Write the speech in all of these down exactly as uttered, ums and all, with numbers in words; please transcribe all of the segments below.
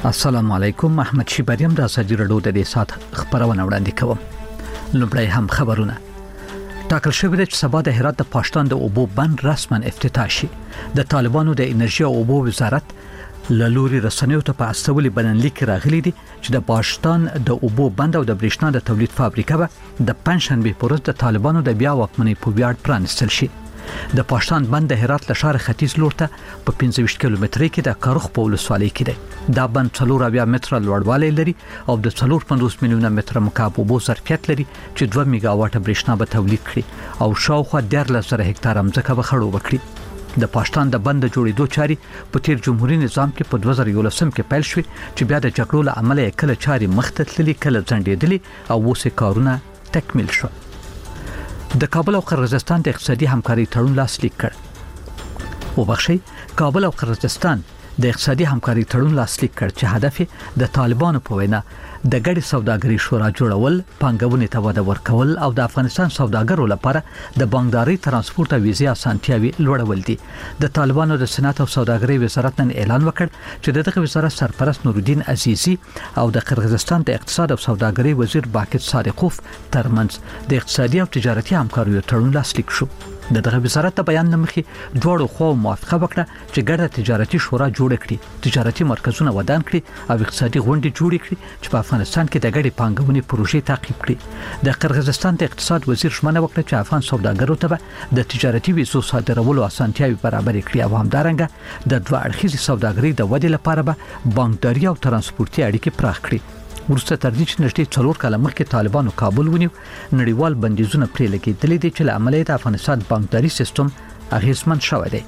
السلام علیکم. احمد شیبریم د ساجي رډو د دې سات خبرونه وړاندې کوم. لومړی هم خبرونه. ټاکل شوی دی چې سبا د هرات د پاشتان د اوبو بند رسما افتتاح شي. د طالبانو د انرژي او اوبو وزارت لوري رسنیو ته په استولي بلنلیک راغلي دي چې د پاشتان د اوبو بند او د برېښنا د تولید فابریکه به د پنځشنبه په ورځ د طالبانو د بیا واکمنۍ په ویاړ پرانستل شي. د پاشتان بند د هرات له ښار ختیځ لور ته په پنځه ویشت کیلومترۍ کې د کارخ په ولسوالۍ کې دی. دا بند څلور اویا متره لوړوالی لري او د څلور پنځوس میلیونه متره مکعب اوبو ظرفیت لري چې دوه میگا واټه برېښنا به تولید کړي او شاوخوا دیارلس زره هکتاره ځمکه به خړوبه کړي. د پاشتان د بند جوړېدو چاري په تیر جمهوریت نظام کې په دوه زره یولسم کې پیل شوې چې بیا د جګړو له امله کله چاري مخته تللي کله ځنډېدلي او اوس کارونه تکمیل شو. د کابل او قرغیزستان د اقتصادي همکاري تړون لاسلیک کړ. وبخښئ کابل او قرغیزستان د اقتصادي همکاري تړون لاسلیک کړ چې هدف د طالبانو په وینا د ګډ سوداګري شورا جوړول، پانګونې ته وده ورکول او د افغانستان سوداګرو لپاره د بانکداري ترانسپورت او ویزې اسانتیاوي لوړول دي. د طالبانو د صنعت او سوداګرۍ وزارت نن اعلان وکړ چې دغه وزارت سرپرست نورالدین عزیزي او د قرغیزستان د اقتصاد او سوداګرۍ وزیر باقر صادقوف ترمنځ د اقتصادي او تجارتي همکاریو تړون لاسلیک شو. دغه وزارت د بیان نمخې دوړو خو موافقه وکړه چې ګډه تجارتي شورا جوړ کړي، تجارتي مرکزونه ودان کړي او اقتصادي غونډې جوړ کړي چې په افغانستان کې د ګډې پانګونې پروژې تعقیب کړي. د قرغیزستان د اقتصاد وزیر ژمنه وکړه چې افغان سوداګرو ته د تجارتي ویزو صادرولو اسانتیاوي برابر کړي او همدارنګه د دوه اړخیزې سوداګرۍ د ودې لپاره به بانکداري او ترانسپورتي اړیکې پراخ کړي. ورسته تر دې چې نږدې څلور کاله مخکې طالبانو کابل ونیو، نړیوال بندیزونه پرې لګېدلي دي چې له امله د افغانستان بانکداري سیستم اغیزمن شوی دی.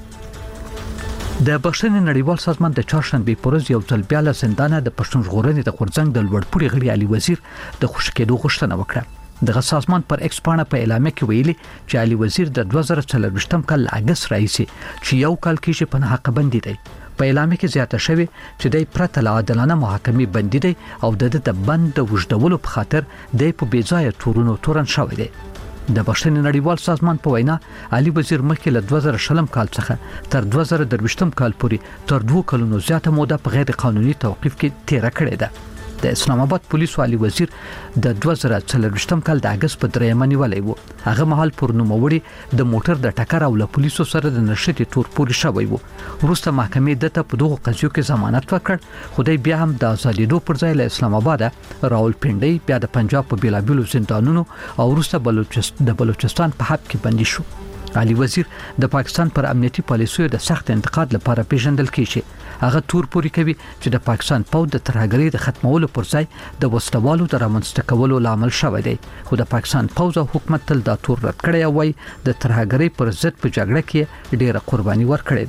د بخښنې نړیوال سازمان د چهارشنبه په ورځ یو ځل بیا له زندانه د پښتون ژغورنې د غورځنګ د لوړپوړي غړي علي وزیر د خوشی کېدو غوښتنه وکړه. دغه سازمان پر ایکس پاڼه په اعلامیه کې ویلي چې علي وزیر د دوه زره څلوېښتم کال اگست راهیسې چې یو کال کې په حق بندي دی. په اعلامیه کې زیاته شوی چې د پرته له عادلانه محاکمې بندي دی او د د بند د وژدولو په خاطر د په بیځایه تورونو تورن شوی دی. د بخښنې نړیوال سازمان په وینا علي وزیر مخکې له دوه زره شلم کال څخه تر دوه زره درویشتم کال پورې تر دوه کلونو زیاته موده په غیر قانوني توقیف کې تیره کړې ده. د اسلام آباد پولیسو علي وزیر د دوه زره څلوېښتم کال د اگست په دریمه نیولای وو. هغه مهال پر نوموړي د موټر د ټکر او له پولیسو سره د نښتې تور پورې شوی وو. وروسته محکمې دته په دغه قضیو کې ضمانت ورکړ، خو دی بیا هم د آزادېدو پر ځای له اسلام آباد راولپنډي بیا د پنجاب په بیلابیلو زندانونو او وروسته بلوچستان د بلوچستان په حبس کې بندي شو. علي وزیر د پاکستان پر امنیتي پالیسیو د سخت انتقاد لپاره پیژندل کیږي. هغه تور پوري کوي چې د پاکستان پوځ د ترهګرۍ د ختمولو پر ځای د وسلوالو د رامنځته کولو لامل شوی دی، خو د پاکستان پوځ او حکومت تل دا تور رد کړی او وايي د ترهګرۍ پر ضد په جګړه کې ډیره قرباني ورکړې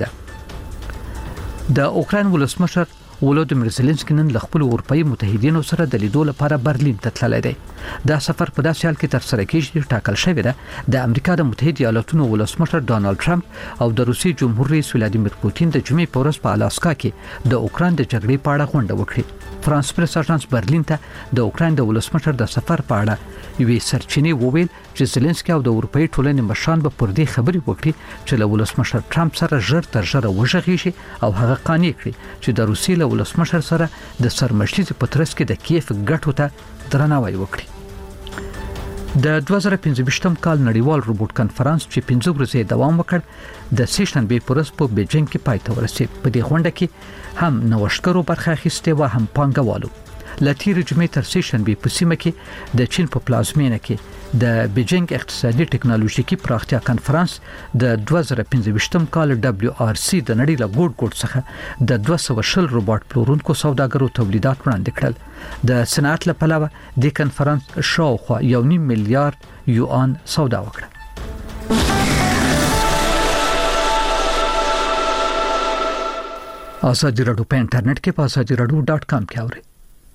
ده. د اوکراین ولسمشر ولودیمیر زيلنسکي نن له خپل اروپאי متحدینو سره د لیدو لپاره برلین ته تللی دی. دا سفر په داسې حال کې تر سره کېږي چې ټاکل شوی ده د امریکا د متحده ایالاتونو ولسمشر ډانلډ ټرمپ او د روسي جمهور رئیس ولادیمیر پوتین د جمعې په ورځ په الاسکا کې د اوکراین د جګړې په اړه غونډه وکړي. فرانس پریس اژانس برلین ته د اوکراین د ولسمشر د سفر په اړه یوې سرچینې وویل چې زيلنسکي او د اروپאי ټولنې مشران به پر دې خبرې وکړي چې له ولسمشر ټرمپ سره ژر تر ژره وژغېږي او هغه قانع کړي چې د روسي له ولسمشر سره د سرمشتي په ترڅ کې د کیف ګټو ته درناوی وکړي. د دوه زره پنځه ویشتم کال نړیوال روبوټ کنفرانس چې پنځه ورځې دوام وکړ د سیشنبه په ورځ په بیجینګ کې پای ته ورسېد. په دې غونډه کې هم نوښتګرو برخه اخیستې و هم پانګوالو. لتیر جمعې تر سیشنبه په سیمه کې د چین په پلازمینه کې د بیجینګ اقتصادي ټکنالوژیکي پراختیا کنفرانس د دوه زره پنځه ویشتم کال دبليو آر سي د نړۍ له ګوټ ګوټ څخه د دوه سوه شل روباټ پلورونکو سوداګرو تولیدات وړاندې کړل. د صنعت له پلوه د کنفرانس شاوخوا یو نیم میلیارډ یوان سودا وکړه. آزادي رادیو په انټرنیټ کې په آزادي رادیو ډاټ کام کې اورئ.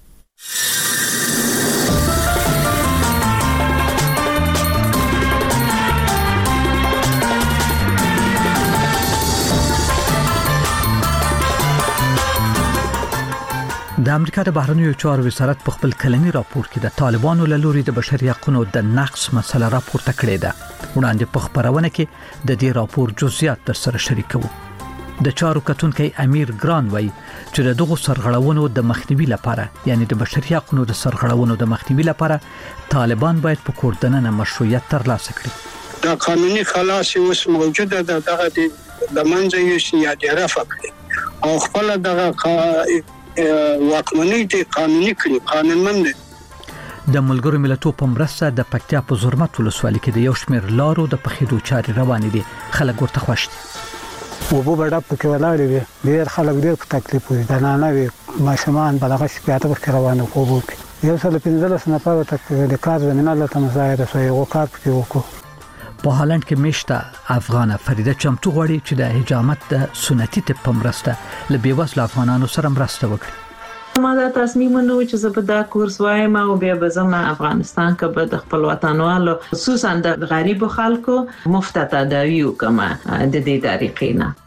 د امریکا د بهرنیو چارو وزارت په خپل کلنی راپور کې د طالبانو له لوري د بشري حقوقو د نقض مسله راپورته کړې ده. وړاندې په خبرونه کې د دې راپور جزئیات در سره شریکو. د چارو کتونکي امیر ګران وای چې دغه سرغړونو د مخنیوي لپاره یعنی د بشري حقوقو د سرغړونو د مخنیوي لپاره طالبان باید په کوردننه مشروعیت ترلاسه کړي. دا قانوني خلاص اوس موجوده ده دغه د منځ یو سیادي رافع کړي او خپل دغه واکمنۍ ته قانوني کړي قانونمند. د ملګرو ملتونو په مرسته د پکتیا په زرمت ولسوالۍ کې د یو شمېر لارو د پخېدو چارې روانې دي. خلک ورته خوښ دي. وبو بڑا پکې ولاړ وي ډېر خلک ډېر په تکلیف وي د نه نه وي ماشومان بلغه شپږ ته روانه کوو یو سل پنځلس نفر ته د کار زمينه لته مزاید شوی او کار پکې وکړو. په هالند کې مشته افغانه فریده چمتو غواړي چې د حجامت د سنتي طب په مرسته له بیوزله افغانانو سره مرسته وکړي. ما دا تصمیم ونیو چې زه به دا کورس وایم او بیا به زم افغانستان کې به د خپل وطنوالو خصوصا د غریب خلکو مفت تداوی وکم د دې طریقې نه.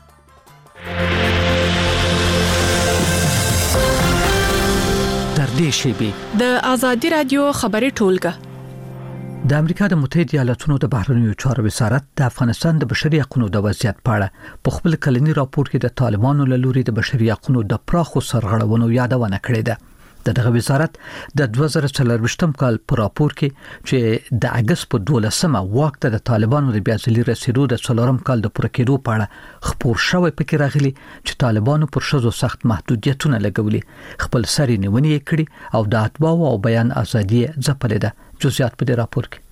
تر دې شی د آزادي رادیو خبري ټولګه د امریکا د متحده ایالاتونو د بهرنیو چارو وزارت د افغانستان د بشري حقوقو د وضعیت په اړه په خپل کلنی راپور کې د طالبانو له لوري د بشري حقوقو د پراخو سرغړونو یادونه کړې ده. د دغه وزارت د دوه زره څلرويشتم کال په راپور کې چې د اگست په دولسمه واک ته د طالبانو د بیا ځلي رسیدو د څلورم کال د پوره کېدو په اړه خبر شوی پکې راغلي چې طالبانو پر شذو سخت محدودیتونه لګولي خپل سری نیونې کړي او د اتباع او بیان ازادي ځپلې ده. جزئیات په دې راپور کې.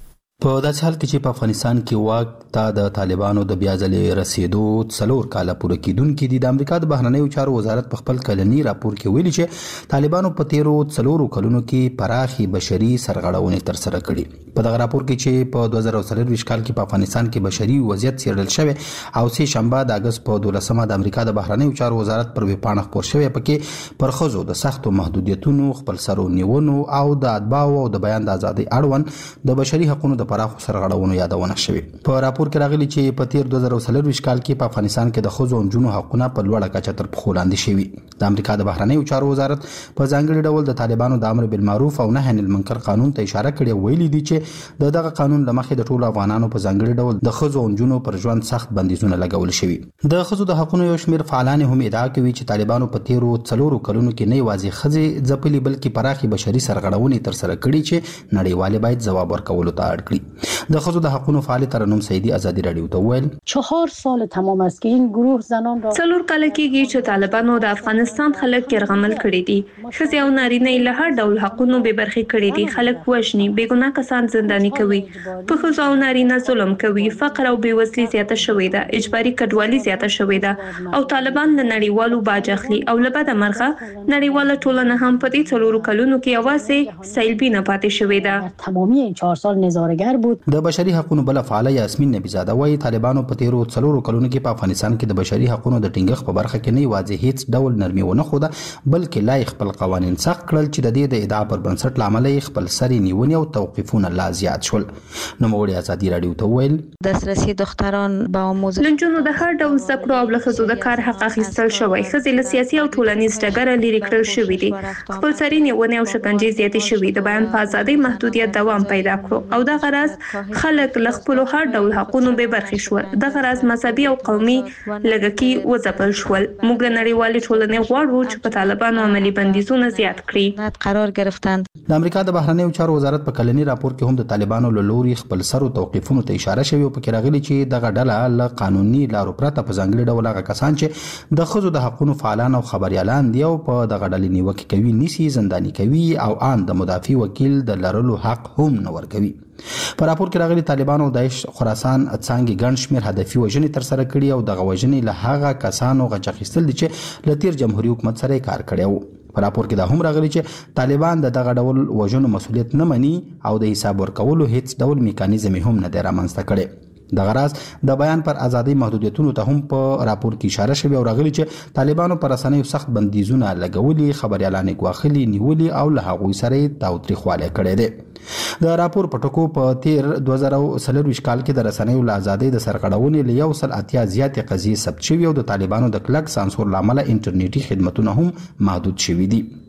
په داسې حال کې چې په افغانستان کې واک ته د طالبانو د بیا ځلې رسیدو څلور کاله پوره کېدونکې دي. د امریکا د بهرنیو چارو وزارت په خپل کلنی راپور کې ویلي چې طالبانو په تیرو څلورو کلونو کې پراخي بشري سرغړونې تر سره کړي. په دغه راپور کې چې په دوه زره څلرويشت کال کې په افغانستان کې بشري وضعیت څېړل شوی او سه شنبه د اگست په دولسمه د امریکا د بهرنیو چارو وزارت پر ویبپاڼه خبر شوی پکې پر خزو د سختو محدودیتونو خپل سرو نیونو او د اتباع او د بیان د ازادي اړوند د بشري حقوقو د پراخو سرغړونو یادونه شوی. په راپور کې راغلي چې په تیر دوه زره څلرويشت کال کې په افغانستان کې د خزو او جنو حقوقونه په لوړه کچه تر پخو لاندې شوي. د امریکا د بهرنیو چارو وزارت په ځانګړي ډول د طالبانو د امر بالمعروف او نهي عن المنکر قانون ته اشاره کړې ویلي دي چې د دغه قانون لمخې د ټولو افغانانو په ځانګړي ډول د خزو او جنو پر ژوند سخت بندیزونه لګول شوي. د خزو د حقوقو یو شمېر فعالان هم ادعا کوي چې طالبانو په تیرو څلورو کلونو کې نه یوازې خزې ځپلي بلکې پراخي بشري سرغړونې تر سره کړي چې نړیوال باید ځواب ورکولو ته اړ کړي. د خزو د حقوقو فعال ترنم سیدی آزادی رادیو ته ویل چهار سال تمام است که این گروه زنان را څلور کاله کېږي چې طالبانو د افغانستان خلک یرغمل کړي دي. ښځې او نارینه له هر ډول حقوقو به برخې کړي دي. خلک وژني، بې ګناه کسان زنداني کوي، په ښځو او نارینه ظلم کوي، فقر او بېوزلي زیاته شوې ده، اجباري کډوالي زیاته شوې ده او طالبان له نړیوالو باج اخلي او له بده مرغه نړیواله ټولنه هم په دې څلورو کلونو کې یوازې سیلبي نه پاتې شوې ده. تمامی این چهار سال نظاره‌گر بود. د بشري حقوقو بل فعال یاسمین نبی زاده وايي طالبانو په تیرو څلورو کلونو کې په افغانستان کې د بشري حقوقو د ټینګښت په برخه کې نه یوازې هیڅ ډول نرمي ونه خوده بلکې لا خپل قوانين سخت کړل چې د دې د ادعا پر بنسټ لامل خپل سری نیونې او توقیفونه لا زیات شول. نو موږ آزادي رادیو ته ویل دسترسی دختران به آموزش لنجونو د هر ډول زده کړو او له ښځو د کار حق اخیستل شوی. ښځې له سیاسي او ټولنیز ډګره لرې کړل شوي دي. خپل سری نیونې او شکنجې زیاتې شوي. د بیان په ازادۍ محدودیت دوام پیدا کړو او دغه راز خلک له خپل هر ډول حقوقو به برخې شول. دغه راز مذهبي او قومي لږکي وځپل شول. موږ له نړیوالې ټولنې غواړو چې په طالبانو عملي بندیزونه زیات کړي. قرار گرفتند. د امریکا د بهرنیو چارو وزارت په کلنی راپور کې هم د طالبانو له لوري خپل سرو توقیفونو ته اشاره شوی او پکې راغلي چې دغه ډله له قانوني لارو پرته په ځانګړي ډول هغه کسان چې د خزو د حقوقو فعالان او خبريالان دی او په دغه ډلې نیوکه کوي نيسي زنداني کوي او ان د مدافع وکیل د لرلو حق هم نه ورکوي. په راپور کې راغلي طالبانو د داعش خراسان څنګه ګڼ شمېر هدفي وژنې تر سره کړي او دغه وژنې له هغه کسانو غچ اخیستل دي چې له تیر جمهوریت حکومت سره کار کړی وو. په راپور کې دا هم راغلي چې طالبان د دغه ډول وژنو مسولیت نه مني او د حساب ورکولو هیڅ ډول میکانیزم هم نه دی رامنځته کړی. دغه راز د بیان پر ازادي محدودیتونو ته هم په راپور کې اشاره شوی او راغلي چې طالبانو پر رسنیو سخت بندیزونه لګولي، خبريالان غواخلي نیولي او له هغوی سره تاوتریخواله کړي دي. د راپور په ټکو په تیر دوه زره څلرويشت کال کې د رسنیو له ازادۍ د سرغړونې له یو سل اتیا زیاتې قضیې ثبت شوي او د طالبانو د کلک سانسور لامل انټرنیټي خدماتونه هم محدود شوي دي.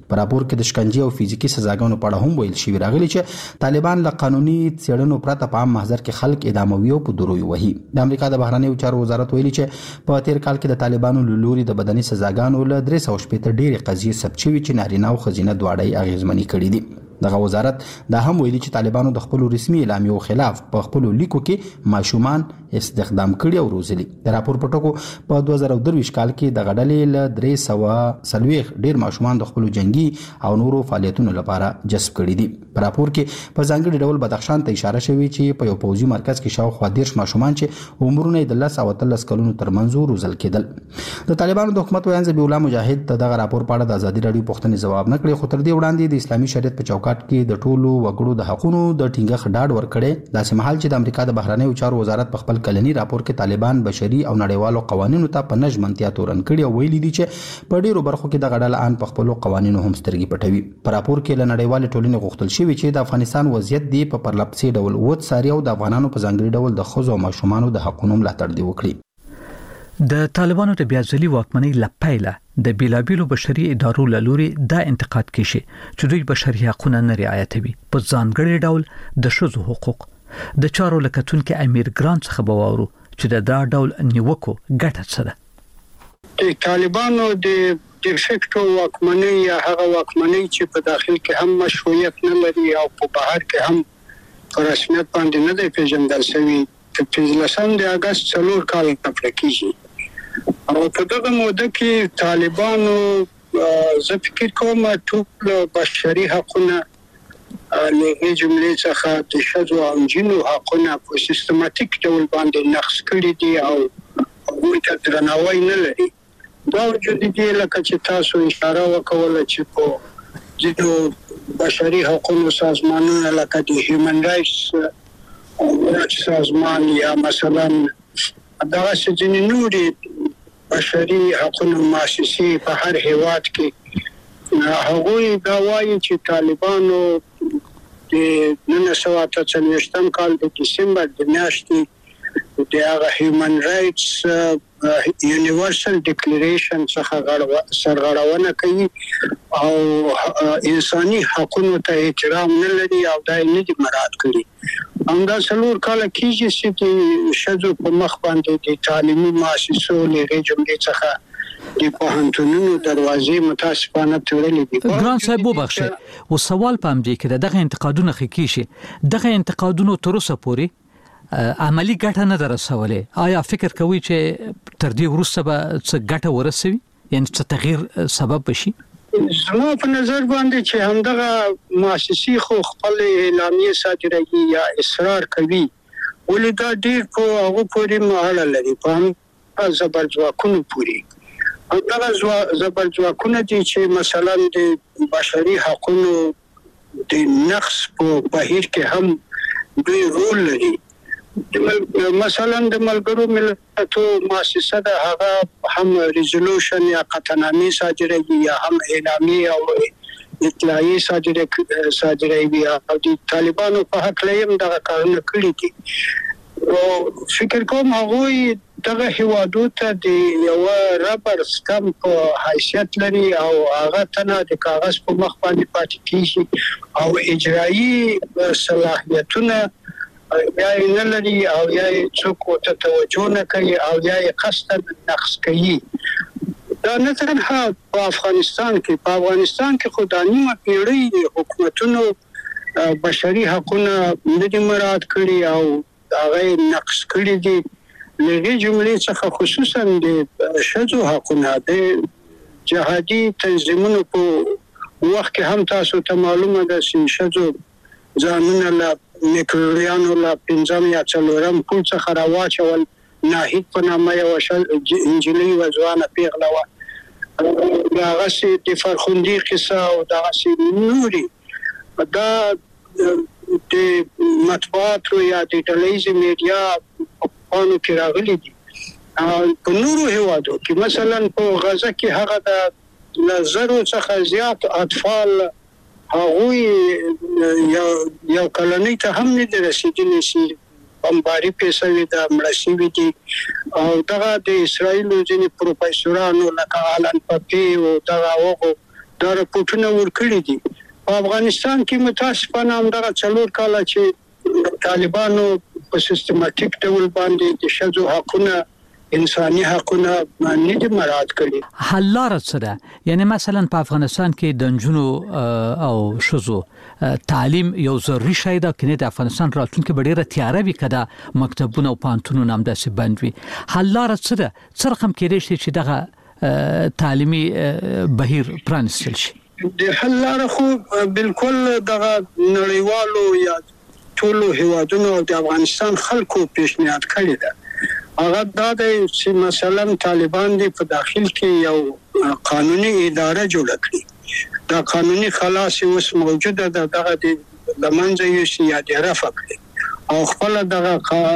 په راپور کې د شکنجې او فزیکي سزاګانو په اړه هم ویل شوی راغلی چې طالبان له قانوني څېړنو پرته په عام محضر کې خلک اعداموي او په دروي وهي. د امریکا د بهرنیو چارو وزارت ویلي چې په تیر کال کې د طالبانو له لوري د بدني سزاګانو له درې سوه شپېته ډېرې قضیې ثبت شوي چې نارینه او ښځینه دواړه یې اغېزمنې کړي دي. دغه وزارت دا هم ویلي چې طالبانو د خپل رسمي اعلامیو خلاف په خپل لیکو کې ماشومان استخدام کړي او روزلي. د راپور په ټکو په دوه زره درویشت کال کې د غډلې له درې سوه څلوېښت ډېر ماشومان د خپل جنگي او نورو فعالیتونو لپاره جذب کړي دي. په راپور کې په ځانګړي ډول بدخشان ته اشاره شوې چې په یو پوځي مرکز کې شاوخوا دېرش ماشومان چې عمرونه یې د لس او اتلس کلونو ترمنځ روزل کېدل. د طالبانو د حکومت ویاند ذبیح الله مجاهد د دغه راپور په اړه د ازادي راډیو پوښتنې ځواب نه کړی، خو تر دې وړاندې د اسلامي شریعت په چوکاټ کې د ټولو وګړو د حقوقو د ټینګښت ډاډ ورکړی. داسې مهال چې د امریکا د بهرنیو چارو وزارت په خپل کلني راپور کې طالبان بشري او نړیوالو قوانینو ته په نژمنتیا تورن کړي او ویلي دي چې په ډیرو برخو کې د غډل ان په خپل قوانینو هم سترګې پټوي. په راپور کې له نړیوال ټولنې غوښتل شوی چې د افغانستان وضعیت دی په پرلپسې ډول وڅ ساري او د افغانانو په ځانګړي ډول د ښځو او ماشومانو د حقوقو ملاتړ دی وکړي. د طالبانو د بیاځلي واکمنۍ لپاره د بیلابیلو بشري ادارو لوري دا انتقاد کیږي چې دوی بشري حقوقونه نه رعایتوي، په ځانګړي ډول د ښځو حقوق. د چارو لکتونکو امیر ګران څخه بوارو چې د دا ډول نیوکو ګټه څه ده. د طالبانو د د فکټو واکمنۍ یا هغه واکمنۍ چې په داخل کې هم مشروعیت نه لري او په بهر کې هم په رسمیت باندې نه دی پیژندل شوی، په پنځلسم د اگست څلور کال نه کېږي. او په دغه موده کې طالبانو زه فکر کوم ټول بشري حقوقونه له جملې څخه د ښځو او نجونو حقوقونه په سیستماتیک ډول باندې نقض کړي دي او هغوی ته درناوی نه لري. دا وجود دي لکه چې تاسو اشاره وکوله چې په ځینو بشري حقوقو سازمانونو لکه د هیومن رایټس سازمان یا مثلا دغه ځینې نورې بشري حقوقو مؤسسې په هر هیواد کې هغوی دا وایي چې طالبانو د نولس سوه اته څلوېښتم کال د دسمبر د میاشتې د هغه هیومن رایټس یونیورسل ډیکلیریشن څخه سرغړونه کوي او انساني حقوقو ته احترام نه لري او دا یې نه دي مراعات کړي. همدا څلور کاله کېږي چې د ښځو په مخ باندې د تعلیمي مؤسسو له جملې څخه د پوهنتونونو دروازې متاسفانه تړلې دي. ګران صاحب وبخښئ، او سوال په همدې کې دغه انتقادونه خکېږي، دغه انتقادونو تر اوسه پورې عملی ګټه نه درسولې. آیا فکر کوئ چې تر دې وروسته به څه ګټه ورسوي، یعنی څه تغییر سبب بشي؟ زما په نظر باندې چې همدغه مؤسسې خو خپل اعلامیه صادروي یا اصرار کوي، ولې دا ډېر په هغو پورې اړه لري، په هم زبرځواکونو پورې. همدغه زبرځواکونه دي چې مثلا د بشري حقوقو د نقض په بهیر کې هم دوی رول لري. مثلا د ملګرو ملتونو مؤسسه د هغه هم ریزولوشن یا قطعنامې صادروي یا هم اعلامیه او اطلاعیه صادروي او د طالبانو په حق لیم دغه کارونه کړي دي. او فکر کوم هغوی دغه هیوادو ته د یو ربر سټمپ حیثیت لري او هغه تنه د کاغذ په مخ باندې پاتې کیږي او اجرایی صلاحیتونه یا نه لري او یا څوک ته توجه نه کوي او یا قصدا نقص کوي. دا نه تنها په افغانستان کې په افغانستان کې خو د نیمه پیړۍ حکومتونو بشري حقوقونه نه دي مراعات کړي او هغه نقص کړي دي. لږه جملې څخه خصوصا د ښځو حقوقونه د جهادي تنظیمونو په وخت کې هم تاسو ته معلومه ده چې ښځو ځانونه له میکروریانو لا پنځم یا څلورم پول څخه راواچول، ناهید په نامه یو انجلۍ و ځوانه پیغله وه، دغسې د فرخندي قصه او دغسې نورې دا د مطبوعاتو یا د ډلهییزې میډیا په پاڼو کې راغلي دي. په نورو هیوادو کې مثلا په غزه کې هغه د له زرو څخه زیات اطفال هغوی یو یو کلنۍ ته هم نه دي رسېدلي چې بمباري پرې شوې ده، مړه شوي دي. او دغه د اسرائیلو ځینې پروفیسورانو لکه آلن پپي او دغه هغو دا راپورټونه ورکړي دي. په افغانستان کې متاسفانه همدغه څلور کاله چې طالبانو په سیستماتیک ډول باندې د ښځو حقونه انساني حقونه نه دي مراعات کړي. حل لار څه ده؟ یعنی مثلا په افغانستان کې د نجونو او ښځو تعلیم یو ضروري شی ده، کنه د افغانستان راتلونکي به ډیره تیاره وي کده مکتبونه او پانتونونه هم داسې بند وي. حل لار څه ده؟ څه رقم کېدای شي چې دغه تعلیمي بهیر پرانستل شي؟ د حل لار خو بالکل دغه نړیوالو یا ټولو هیوادونو او د افغانستان خلکو پیشنهاد کړی ده. هغه دا د چې مثلا طالبان دی په داخل کې یو قانوني اداره جوړ کړي. دا قانوني خلاص اوس موجوده ده، دغه د لمنځه یو سیاده رفع کړي او خپل دغه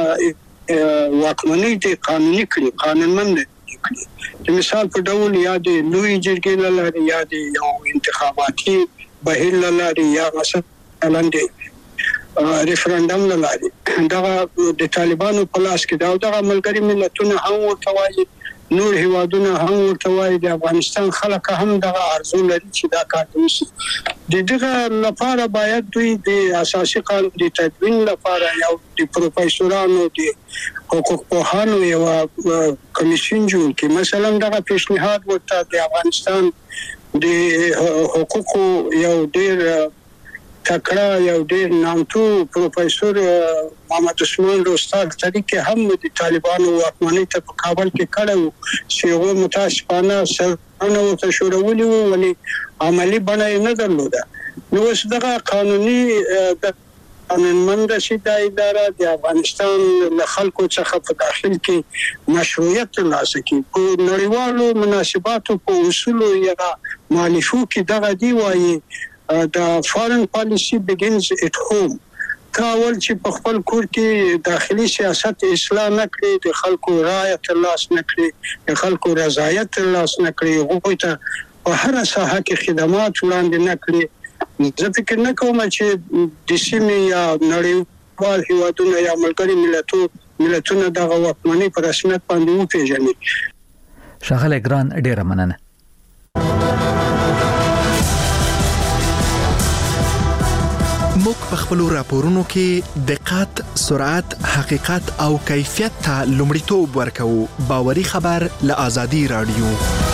واکمنۍ د قانوني کړي قانونمند کړي. د مثال په ډول یا د لوی جرګې لاره یا د یو انتخاباتي بهیر لاره یا مثلا د ریفرندم لاره دغه د طالبانو په لاس کې دا دغه ملګری ملتونه هم ورته وایي، نور هیوادونه هم ورته وایي، د افغانستان خلک هم دغه ارزو لري چې دا کار وشي. د دغه لپاره باید دوی د اساسي قانون د تدوین لپاره یو د پروفیسورانو د حقوق پوهانو یو کمیسیون جوړ کړي. مثلا دغه پیشنهاد ورته د افغانستان د حقوقو یو ډیر تکړه یو ډیر نامتو پروفیسور محمد عثمان روستاک طریقې هم د طالبانو واکمنۍ ته په کابل کې کړو چې هغه متاسفانه سرونه ورته شوړولي وو ولې عملی بڼه نه درلوده. نو اوس دغه قانوني د قانونمند شي د اداره د افغانستان له خلکو څخه په داخل کې مشروعیت ترلاسه کړي. په نړیوالو مناسباتو په اصولو یا مالفو کې دغه دی وایي the foreign policy begins at home. کاول چې په خپل کور کې داخلي سیاست اصلاح نکړي، د خلکو رایه ترلاسه نکړي، د خلکو رضایت ترلاسه نکړي، هغوی ته په هر ساحه کې خدمات وړاندې نکړي. زه فکر نه کوم چې د سیمې یا نړیوال هیوادونه یا ملګري ملتونو ملتونه دغه واکمنۍ په رسمیت باندې وپېژني. ښاغلی ګران ډیره مننه. موږ په خپل راپورونو کې دقت، سرعت، حقیقت او کیفیت ته لومړیتوب ورکوو. باوري خبر له آزادي رادیو.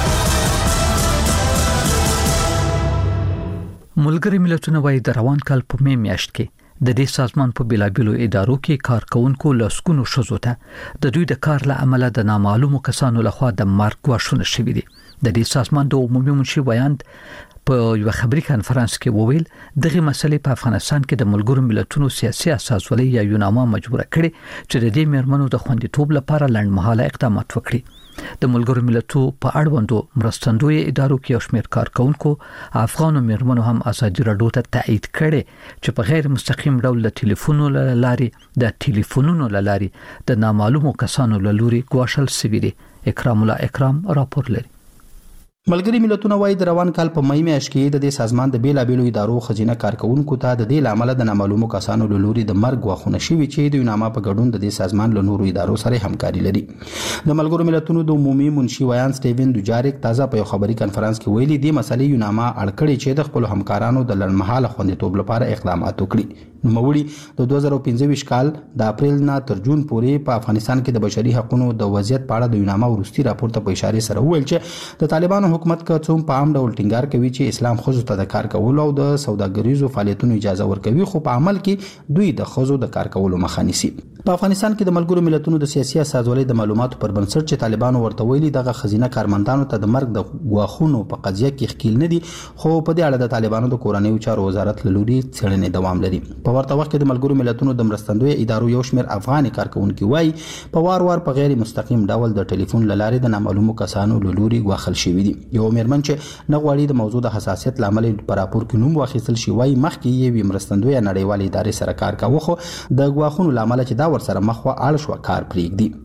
ملګری ملتونه وايي د روان کال په می میاشت کې د دې سازمان په بلابلو ادارو کې کارکونکو لاسکونو شزو ته د دوی د کار له امله د نامعلومو کسانو لخوا د مرګ غوښتنه شوې دي. د دې سازمان د عمومي منشي ویاند په یو خبري کانفرنس کې وویل دغه مسلې په افغانستان کې د ملګرو ملتونو سیاسي اساسولۍ یا یوناما مجبور کړي چې د دې مرمنو د خوندیتوب لپاره لنډمهاله اقدامات وکړي. د ملګرو ملتونو په اړوندو مرستندوی ادارو کې یو شمېر کارکونکو افغانو مرمنو هم ازادي راډیو ته تایید کړي چې په غیر مستقیم ډول د ټلیفونونو لارې د ټلیفونونو لارې د نامعلومو کسانو لوري غوښل سوي دي. اکرام الله اکرام راپور لري. ملګری ملتونه وايي د روان کال په مې میاشت کې د دې سازمان د بیلابېلو ادارو خزینه کارکونکو ته د دې لامل د نامعلومو کسانو له لوري د مرګ غوښتنه شوې چې د یوناما په ګډون د دې سازمان له نورو ادارو سره همکاري لري. د ملګرو ملتونو د عمومي منشي ویان سټیون دوجاریک تازه په یو خبري کانفرنس کې ویلي دي مسلې یوناما اړکړي چې د خپل همکارانو د لړمحاله خوندیتوب لپاره اقدامات وکړي. نوموړي د دوه زره پنځه کال د اپریل نه تر جون پورې په افغانستان کې د بشري حقوقو د وضعیت په اړه د یوناما ورستي راپور ته په اشاره سره وویل چې د طالبانو حکومت کوم په عام ډول ټینګار کوي چې اسلام خزو ته د کار کولو او د سوداګریزو فعالیتونو اجازه ورکوي، خو په عمل کې دوی د خزو د کار کولو مخه نیسي. په افغانستان کې د ملګرو ملتونو د سیاسي اساسولۍ د معلوماتو پر بنسټ چې طالبانو ورته ویلي دغه خزینه کارمندانو ته د مرګ د غواخونو په قضیه کې ښکیل نه دي، خو په دې اړه د طالبانو د کورنیو چارو وزارت له لوري څېړنې دوام لري. په ورته وخت کې د ملګرو ملتونو د مرستندوی ادارو یو شمېر افغاني کارکونکي وایي په وار وار په غیر مستقیم ډول د ټلیفون له لارې د نامعلومو کسانو له لوري غواخل شوي دي. یو میرمن چې نه غواړي د موضوع د حساسیت لامل په راپور کې نوم واخیستل شي وایي مخکې یې مرستندوی نړیوالې ادارې سره کار کاوه، خو د غواخونو لامل چې دا ورسره مخ و اړ شو کار پرېږدي.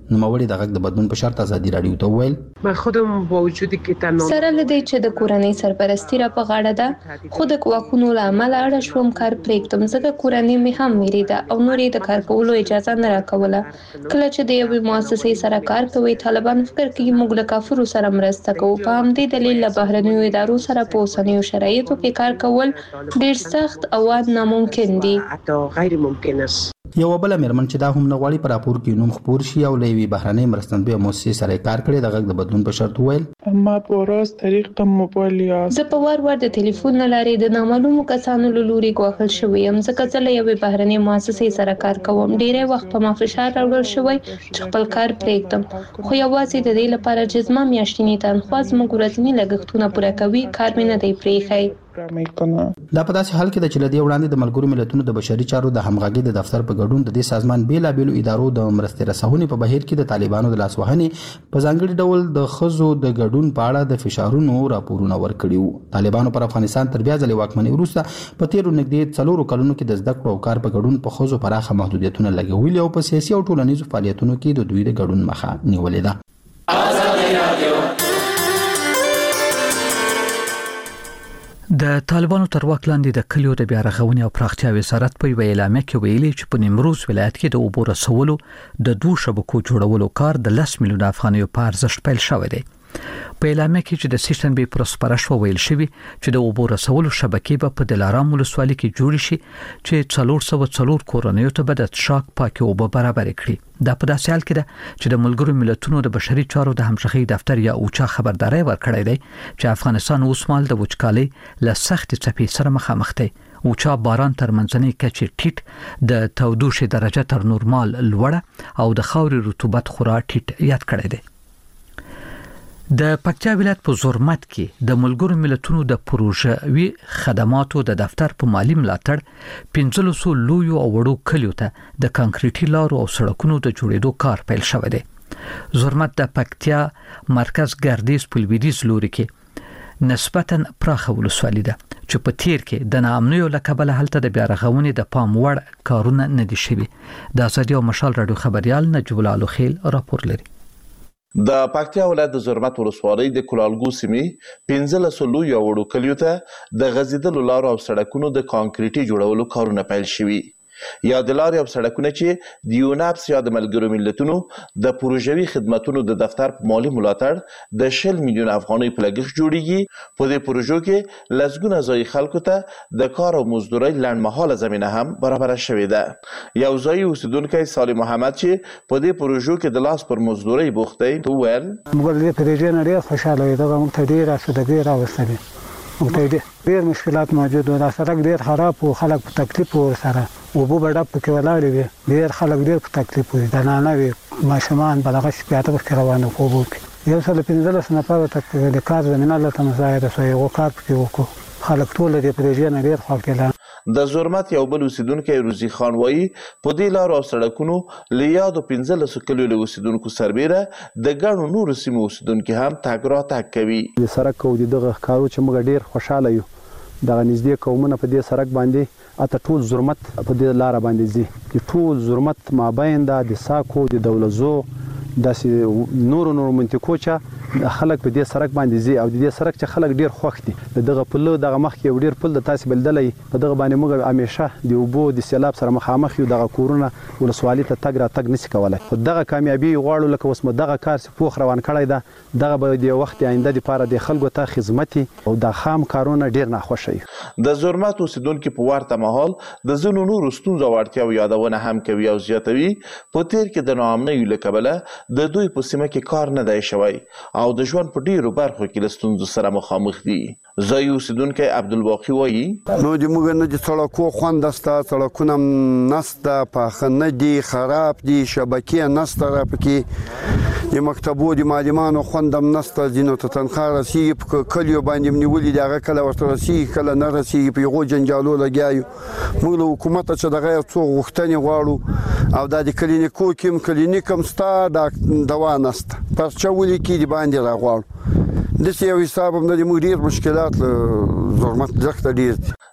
نوموړي د غږ د بدلون په شرط ازادي رادیو ته وویل من خودم با وجودی که تنها سره لدی چې د کورنۍ سرپرستی را په غاړه ده خو د واکونو له امله اړه شوم کار پرېږدم ځکه کورنۍ مې هم ویریده او نورې د کار کولو اجازه نه راکوله کله چې د یوې مؤسسې سره کار کوي طالبان فکر کوي موږ له کافرو سره مرسته کوو په همدې دلیل له بهرنیو ادارو سره په اوسنیو شرایطو کې کار کول ډېر سخت او ناممکن دي غیر ممکن است. یو بل مېرمن چې دا هم نه غواړي په راپور کې نوم خپور شي او له یوې بهرنۍ مرستندویه مؤسسې سره کار کړي د غږ د بدلون په شرط وویل ما په ورځ طریقه موبایل یا زه په وار وار د ټلیفون نه لارې د نامعلومو کسانو له لوري ګواښل شوی یم ځکه زه له یوې بهرنۍ مؤسسې سره کار کوم ډېری وخت په ما فشار راوړل شوی چې خپل کار پرېږدم خو یوازې د دې لپاره چې زما میاشتنۍ تنخوا زموږ ورځني لګښتونه پوره کوي کار مې نه دی پرېښی. دا په داسې حال کې د چې له دې وړاندې د ملګرو ملتونو د بشري چارو د همغږي د دفتر په ګډون د دې سازمان بیلابېلو ادارو د مرستې رسونې په بهیر کې د طالبانو د لاسوهنې په ځانګړي ډول د ښځو د ګډون په اړه د فشارونو راپورونه ورکړي وو. طالبانو پر افغانستان تر بیا ځلې واکمنۍ وروسته په تیرو نږدې څلورو کلونو کې د زده کړو او کار په ګډون په ښځو پراخه محدودیتونه لګولي او په سیاسي او ټولنیزو فعالیتونو کې د دوی د ګډون مخه نیولې ده. د طالبانو تر واک لاندې د کلیو د بیا رغونې او پراختیا وزارت په یوه اعلامیه کې ویلي چې په نیمروز ولایت کې د اوبو رسولو د دوه شبکو جوړولو کار د لس میلیون افغانیو په ارزښت پیل شوی دی. په اعلامیه کې چې د سیشنبې پر سپارښت ویل شوی چې د اوبو رسولو شبکې به په دلارام ولسوالۍ کې جوړ شي چې څلور سوه څلور کورنیو ته به د څښاک پاکې اوبه برابر کړي. دا په داسې حال کې ده چې د ملګرو ملتونو د بشري چارو د همغږۍ دفتر یا اوچا خبرداري ورکړی دی چې افغانستان اوس مهال د وچکالۍ له سختې څپې سره مخامخ دی. اوچا باران تر منځنۍ کچې ټیټ د تودوخې درجه تر نورمال لوړه او د خاورې رطوبت خورا ټیټ یاد کړی دی. د پکتیا ولایت په زرمت کې د ملګرو ملتونو د پروژوي خدماتو د دفتر په مالی ملاتړ پنځه سوه لویو او وړو کلیو ته د کانکریټي لارو او سړکونو د جوړېدو کار پیل شوی دی. زرمت د پکتیا مرکز ګردیز په لویدیځ لوري کې نسبتاً پراخه ولسوالي ده چې په تیر کې د ناامنیو له کبله هلته د بیا رغونې د پام وړ کارونه نه دي شوي. د ازادي او مشال رادیو خبريال نجیب الله الخیل راپور لري. د پکتیا ولایت د زرمت ولسوالۍ د کلالګو سیمې پنځلس لویو او وړو کلیو ته د غځېدلو لارو او سړکونو د کانکریټي جوړولو کارونه پیل شوي. یا د لارې او سړکونه چې د یوناپس یا د ملګرو ملتونو د پروژوي خدماتونو د دفتر په مالي ملاتړ د شل میلیون افغانۍ په لګښت جوړیږي. په دې پروژو کې لسګونه ځایي خلکو ته د کار او مزدورۍ لنډمهاله زمینه هم برابره شوې ده. یو ځایي اوسیدونکی صالح محمد چې په دې پروژو کې د لاس پر مزدورۍ بوخت دی وویل موږ د پروژې نه ډېر خوشاله یو دغه موږ ته ډېره اسودګي راوستلې موږ ته ډېر مشکلات موجود و. دا سړک ډېر خراب و خلک په تکلیف ورسره اوبه به ډب پکې ولاړې وي ډېر خلک ډېر په تکلیف وي زنانه وي ماشومان به دغه شپېته پکې روان وو په اوبو کې. یو سل پنځلس نفره د کار زمینه هلته مساعده شوه هغو کار پکې وکړو. خلک ټول د پروژې نه ډېر خوښ کېدل. د زرمت یو بل اوسیدونکی روزي خان وایي په دې لارو او سړکونو له یادو پنځلسو کلیو له اوسیدونکو سربیره د ګڼو نورو سیمو اوسیدونکي هم تګ راتګ کوي. د سړک او د دغه کارو چې موږ ډېر خوشحاله یو دغه نږدې قومونه په دې سړک باندې اته ټول زرمت په دې لاره باندې ځي. د ټول زرمت مابین دا د ساکو د دولزو داسې نورو نورو منطقو چې خلک په دې سړک باندې ځي او د دې سړک چې خلک ډېر خوښ دي. د دغه پله دغه مخکې یو ډېر پل د تاسې بلدلی په دغه باندې موږ همیشه د اوبو د سیلاب سره مخامخ یو. دغه کورونه ولسوالۍ ته تګ راتګ نشي کولی. خو دغه کامیابي غواړو لکه اوس مو دغه کار چې پوخ روان کړی ده دغه به د وخت آینده دپاره د خلکو ته خدمتي او د خام کارونه ډېر ناخوښه وي. د زرمت اوسیدونکي په ورته مهال د ځینو نورو ستونزو او اړتیاو یادونه هم کوي او زیاتوي په تیر کې د ناامنیو له کبله د دوی په سیمه کې کار نه دی شوی او د ژوند په ډېرو برخو کې له ستونزو سره مخامخ دي. ځایي اوسیدونکی عبدالباقي وایي نو د موږ نه د سړکو خوند شته سړکونه نشته پاخه نه دي خراب دي شبکې نشته را پکې د مکتبو د معلمانو خوند هم نشته ځینو ته تنخوا رسیږي په کلیو باندې نیولي دي هغه کله ورته رسیږي کله نه رسیږي په هغو جنجالو لګیا یو. موږ له حکومته چې دغه یو څو غوښتنې غواړو او دا د کلینیکو کې هم کلینیک هم شته دا دوا نشته پرچه ولیکي د باندې راغواړو. داسې یو حساب هم نه دي موږ ډېر مشکلات له زرمت دښته ډېر دي.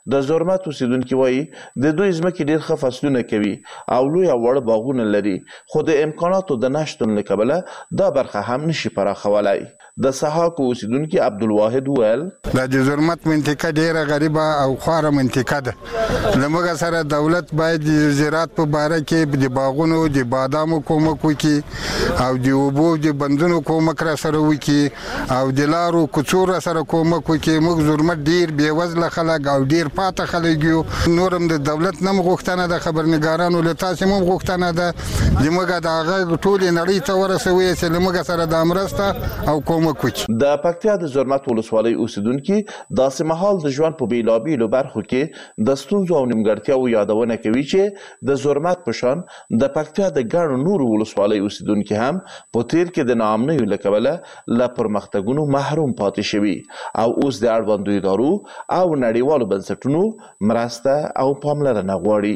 د زرمت اوسیدونکي وایي د دوی ځمکې ډېر ښه فصلونه کوي او لوی او وړ باغونه لري خو د امکاناتو د نشتون له کبله دا برخه هم نشي پراخولی. د سحاکو اوسیدونکي عبدالواحد وویل دا د زرمت منطقه ډېره غریبه او خواره منطقه ده. له موږ سره دولت باید د زراعت په باره کې د باغونو د بادامو کومک وکړي او د اوبو د بندونو کومک را سره وکړي او د لارو کوڅو را سره کومک وکړي. موږ زرمت ډېر بېوزله خلک او ډېر پاته خلک یو. نور هم د دولت نه غوښتنه د خبرنګارانو له تاسې هم غوښتنه ده چې موږ د هغه ټولې نړۍ ته ورسوي چې له موږ سره د مرسته او کومک وکړي. د پکتیا د زرمت ولسوالۍ اوسیدونکي داسې مهال د ژوند په بېلابېلو برخو کې د ستونزو او نیمګړتیاوو یادونه کوي چې د زرمت په شان د پکتیا د ګڼو نورو ولسوالۍ اوسیدونکي هم په تیر کې د ناامنیو له کبله له پرمختګونو محروم پاتې شوي او اوس د اړوندو ادارو او نړیوالو بنسټونو مرسته او پاملرنه غواړي.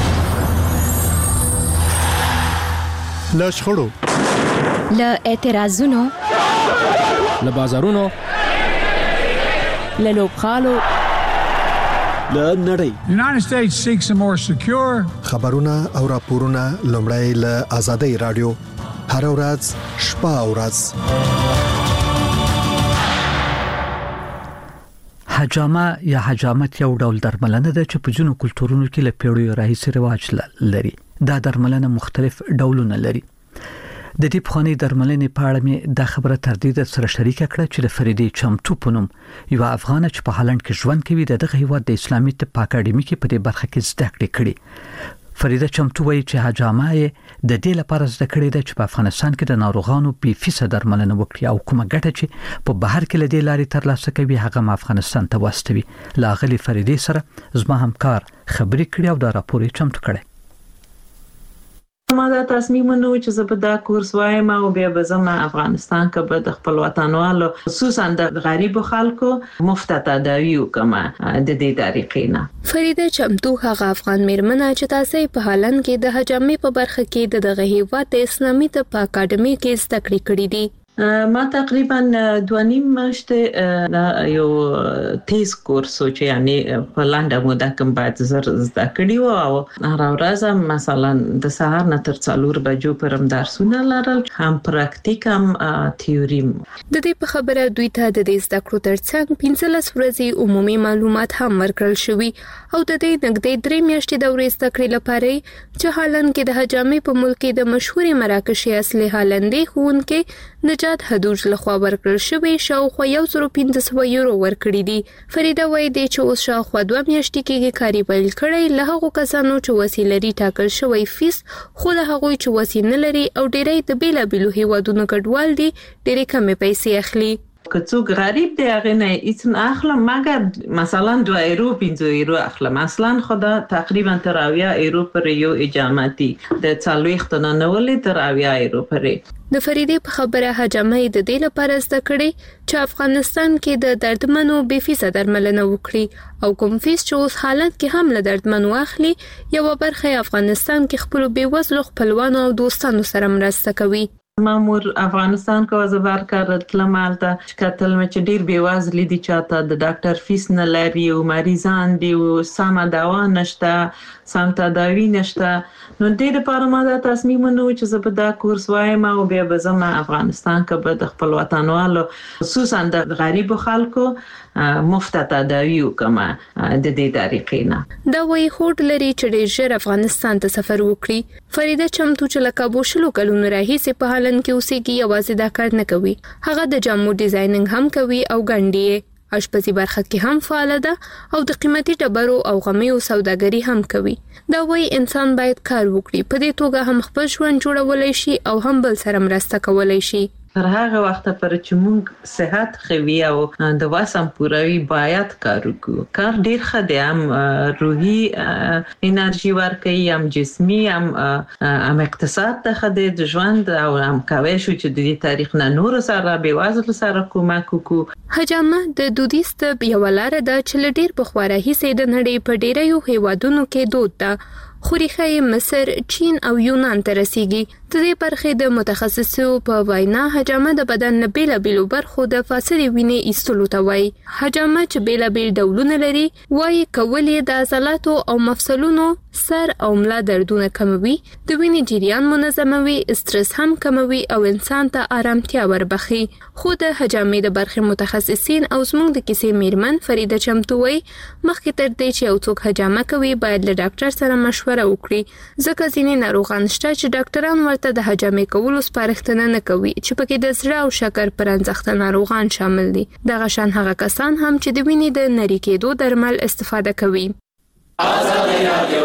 له شخړو، له اعتراضونو، له بازارونو، له لوبغالو، له نړۍ United States seeks a more secure خبرونه او راپورونه لومړی له آزادۍ رادیو هر ورځ شپه او ورځ. حجامه یا حجامت یو ډول درملنه ده چې په ځینو کلتورونو کې له پیړیو راهیسې رواج لري. دا درملنه مختلف ډولونه لري. د دې پخوانی درملنې په اړه مې د خبره تردید سره شریک کړه چې د فریدې چمتو په نوم یو افغان چې په هالند کې ژوند کوي دغه هیواد د اسلامي طب اکاډمي کې په دې برخه کې زده کړې کړې. فریده چمتو وایي چې حجامه د دې لپاره زده کړې ده چې په افغانستان کې د ناروغانو بې فیصد درملنه وکړي او کومه ګټه چې په بهر کې له دې لارې ترلاسه کوي هغه افغانستان ته واستوي. لا غلي فریدې سره زما همکار خبرې کړې او دا راپور یې چمتو کړی. ما دا تصمیم ونیو چې زه به دا کورس وایم او بیا به زم افغانستان کې به د خپل وطنوالو خصوصا د غریبو خلکو مفت تداوی وکم د دې طریقې نه. فریده چمتو هغه افغان میرمنه چې تاسو په هالند کې د حجامې په برخه کې د دغه هیواد د اسلامي طب اکاډمي کې زده کړې کړې دي. ما تقریبا دوه نیم میاشتې یو تیز کورس چې یعنی په لنډه موده کې باید زر زده کړی و او هر ورځ مثلا د سهار نه تر څلور بجو پرم درسونه لرل هم پراکټیک هم تیوري. د دې په خبره دوی ته د دې زده کړو ترڅنګ پنځلس ورځې عمومي معلومات هم ورکړل شوي او د دې نږدې درې میاشتې دورې زده کړې لپاره چې هالند کې د حجامې په ملک کې د مشهور مراکش اصلي هالندي ښوونکي نجات حدوج لخوا ورکړل شوی شاوخوا یو زر پنځه سوه یورو ورکړي دي. فریده وایي دی چې اوس شاوخوا دوه میاشتې کېږي کاري پیل کړی له هغو کسانو چې وسې لري ټاکل شوی فیس خو له هغوی چې وسې نه لري او ډېری د بېلابېلو هیوادونو کډوال دي ډېرې کمې پیسې اخلي. که څوک غریب دی هغه نه هیڅ نه اخلم مګر مثلا دوه یورو پنځه یورو اخلم. اصلا خدا تقریبا تر اویا یورو پر یو اجامتي د څلوېښت نه نولې تر اویا یورو پرې. د فریدې په خبره حجامه د دې لپاره زده کړې چې افغانستان کې د دردمنو بې فیصد درملنه وکړي او کوم فیس چې اوس حالت کې هم له دردمنو اخلي یو برخه افغانستان کې خپل بې وزلو خپلوانو او دوستانو سره مرسته کوي. مامور افغانستان کو زبر کار تلم الته کتل مې چې ډیر بیوازلی دي چاته د ډاکټر فیس نه لري او مریضان دي او سم دوا نشته سم تداوی نشته. نو دې لپاره ما دا تصمیم ونیو چې زه به دا کورس وایم او بیا به زم افغانستان کې به د خپل وطنوالو خصوصا د غریبو خلکو مفت تداوی وکم د دې طریقې نه. دا وایي هوډ لري چې ډیر ژر افغانستان ته سفر وکړي. فریده چمتو چې لکه بوشلو کلونو راهیسې په هالند کې اوسېږي یوازې دا کار نه کوي. هغه د جامو ډیزاینینګ هم کوي او ګنډي اشپزي برخه کې هم فعال ده او د قیمتي ډبرو او غمیو سوداګري هم کوي. دا وایي انسان باید کار وکړي په دې توګه هم خپل ژوند جوړولای شي او هم بل سره مرسته کولای شي. تر هغه وخت پر چې موږ صحت خوي او د واسم پوروي باید کار وکړو. کار ډیر ښه دی هم روحي انرژي ورکوي هم جسمي هم هم اقتصاد ته ښه دی د ژوند او هم کوي شو چې د دې تاریخ نه نور سره به وازل سره کومک وکړو. حجامه د دودیز طب یو لار ده چې ډیر په خورا هیڅ د نړۍ په ډیرو هیوادونو کې دود ده خو ریښه یې مصر، چین او یونان ته رسیږي. د دې برخې د متخصصو په وینا حجامه د بدن له بیلابیلو برخو د فاسدې وینې ایستلو ته وایي. حجامه چې بیلابیل ډولونه لري وایي کول یې د عضلاتو او مفصلونو، سر او ملا دردونه کموي، د وینې جریان منظموي، استرس هم کموي او انسان ته آرامتیا وربخي. خو د حجامې د برخې متخصصین او زموږ د کیسې میرمن فریده چمتو وایي مخکې تر دې چې یو څوک حجامه کوي باید له ډاکټر سره مشوره وکړي، ځکه ځینې ناروغان شته چې ډاکټران ورته د حجامې کولو سپارښتنه نه کوي چې پکې د زړه او شکر پرانځخته ناروغان شامل دي. دغه شان هغه کسان هم چې د وینې د نری کېدو درمل استفاده کوي. آزادي رادیو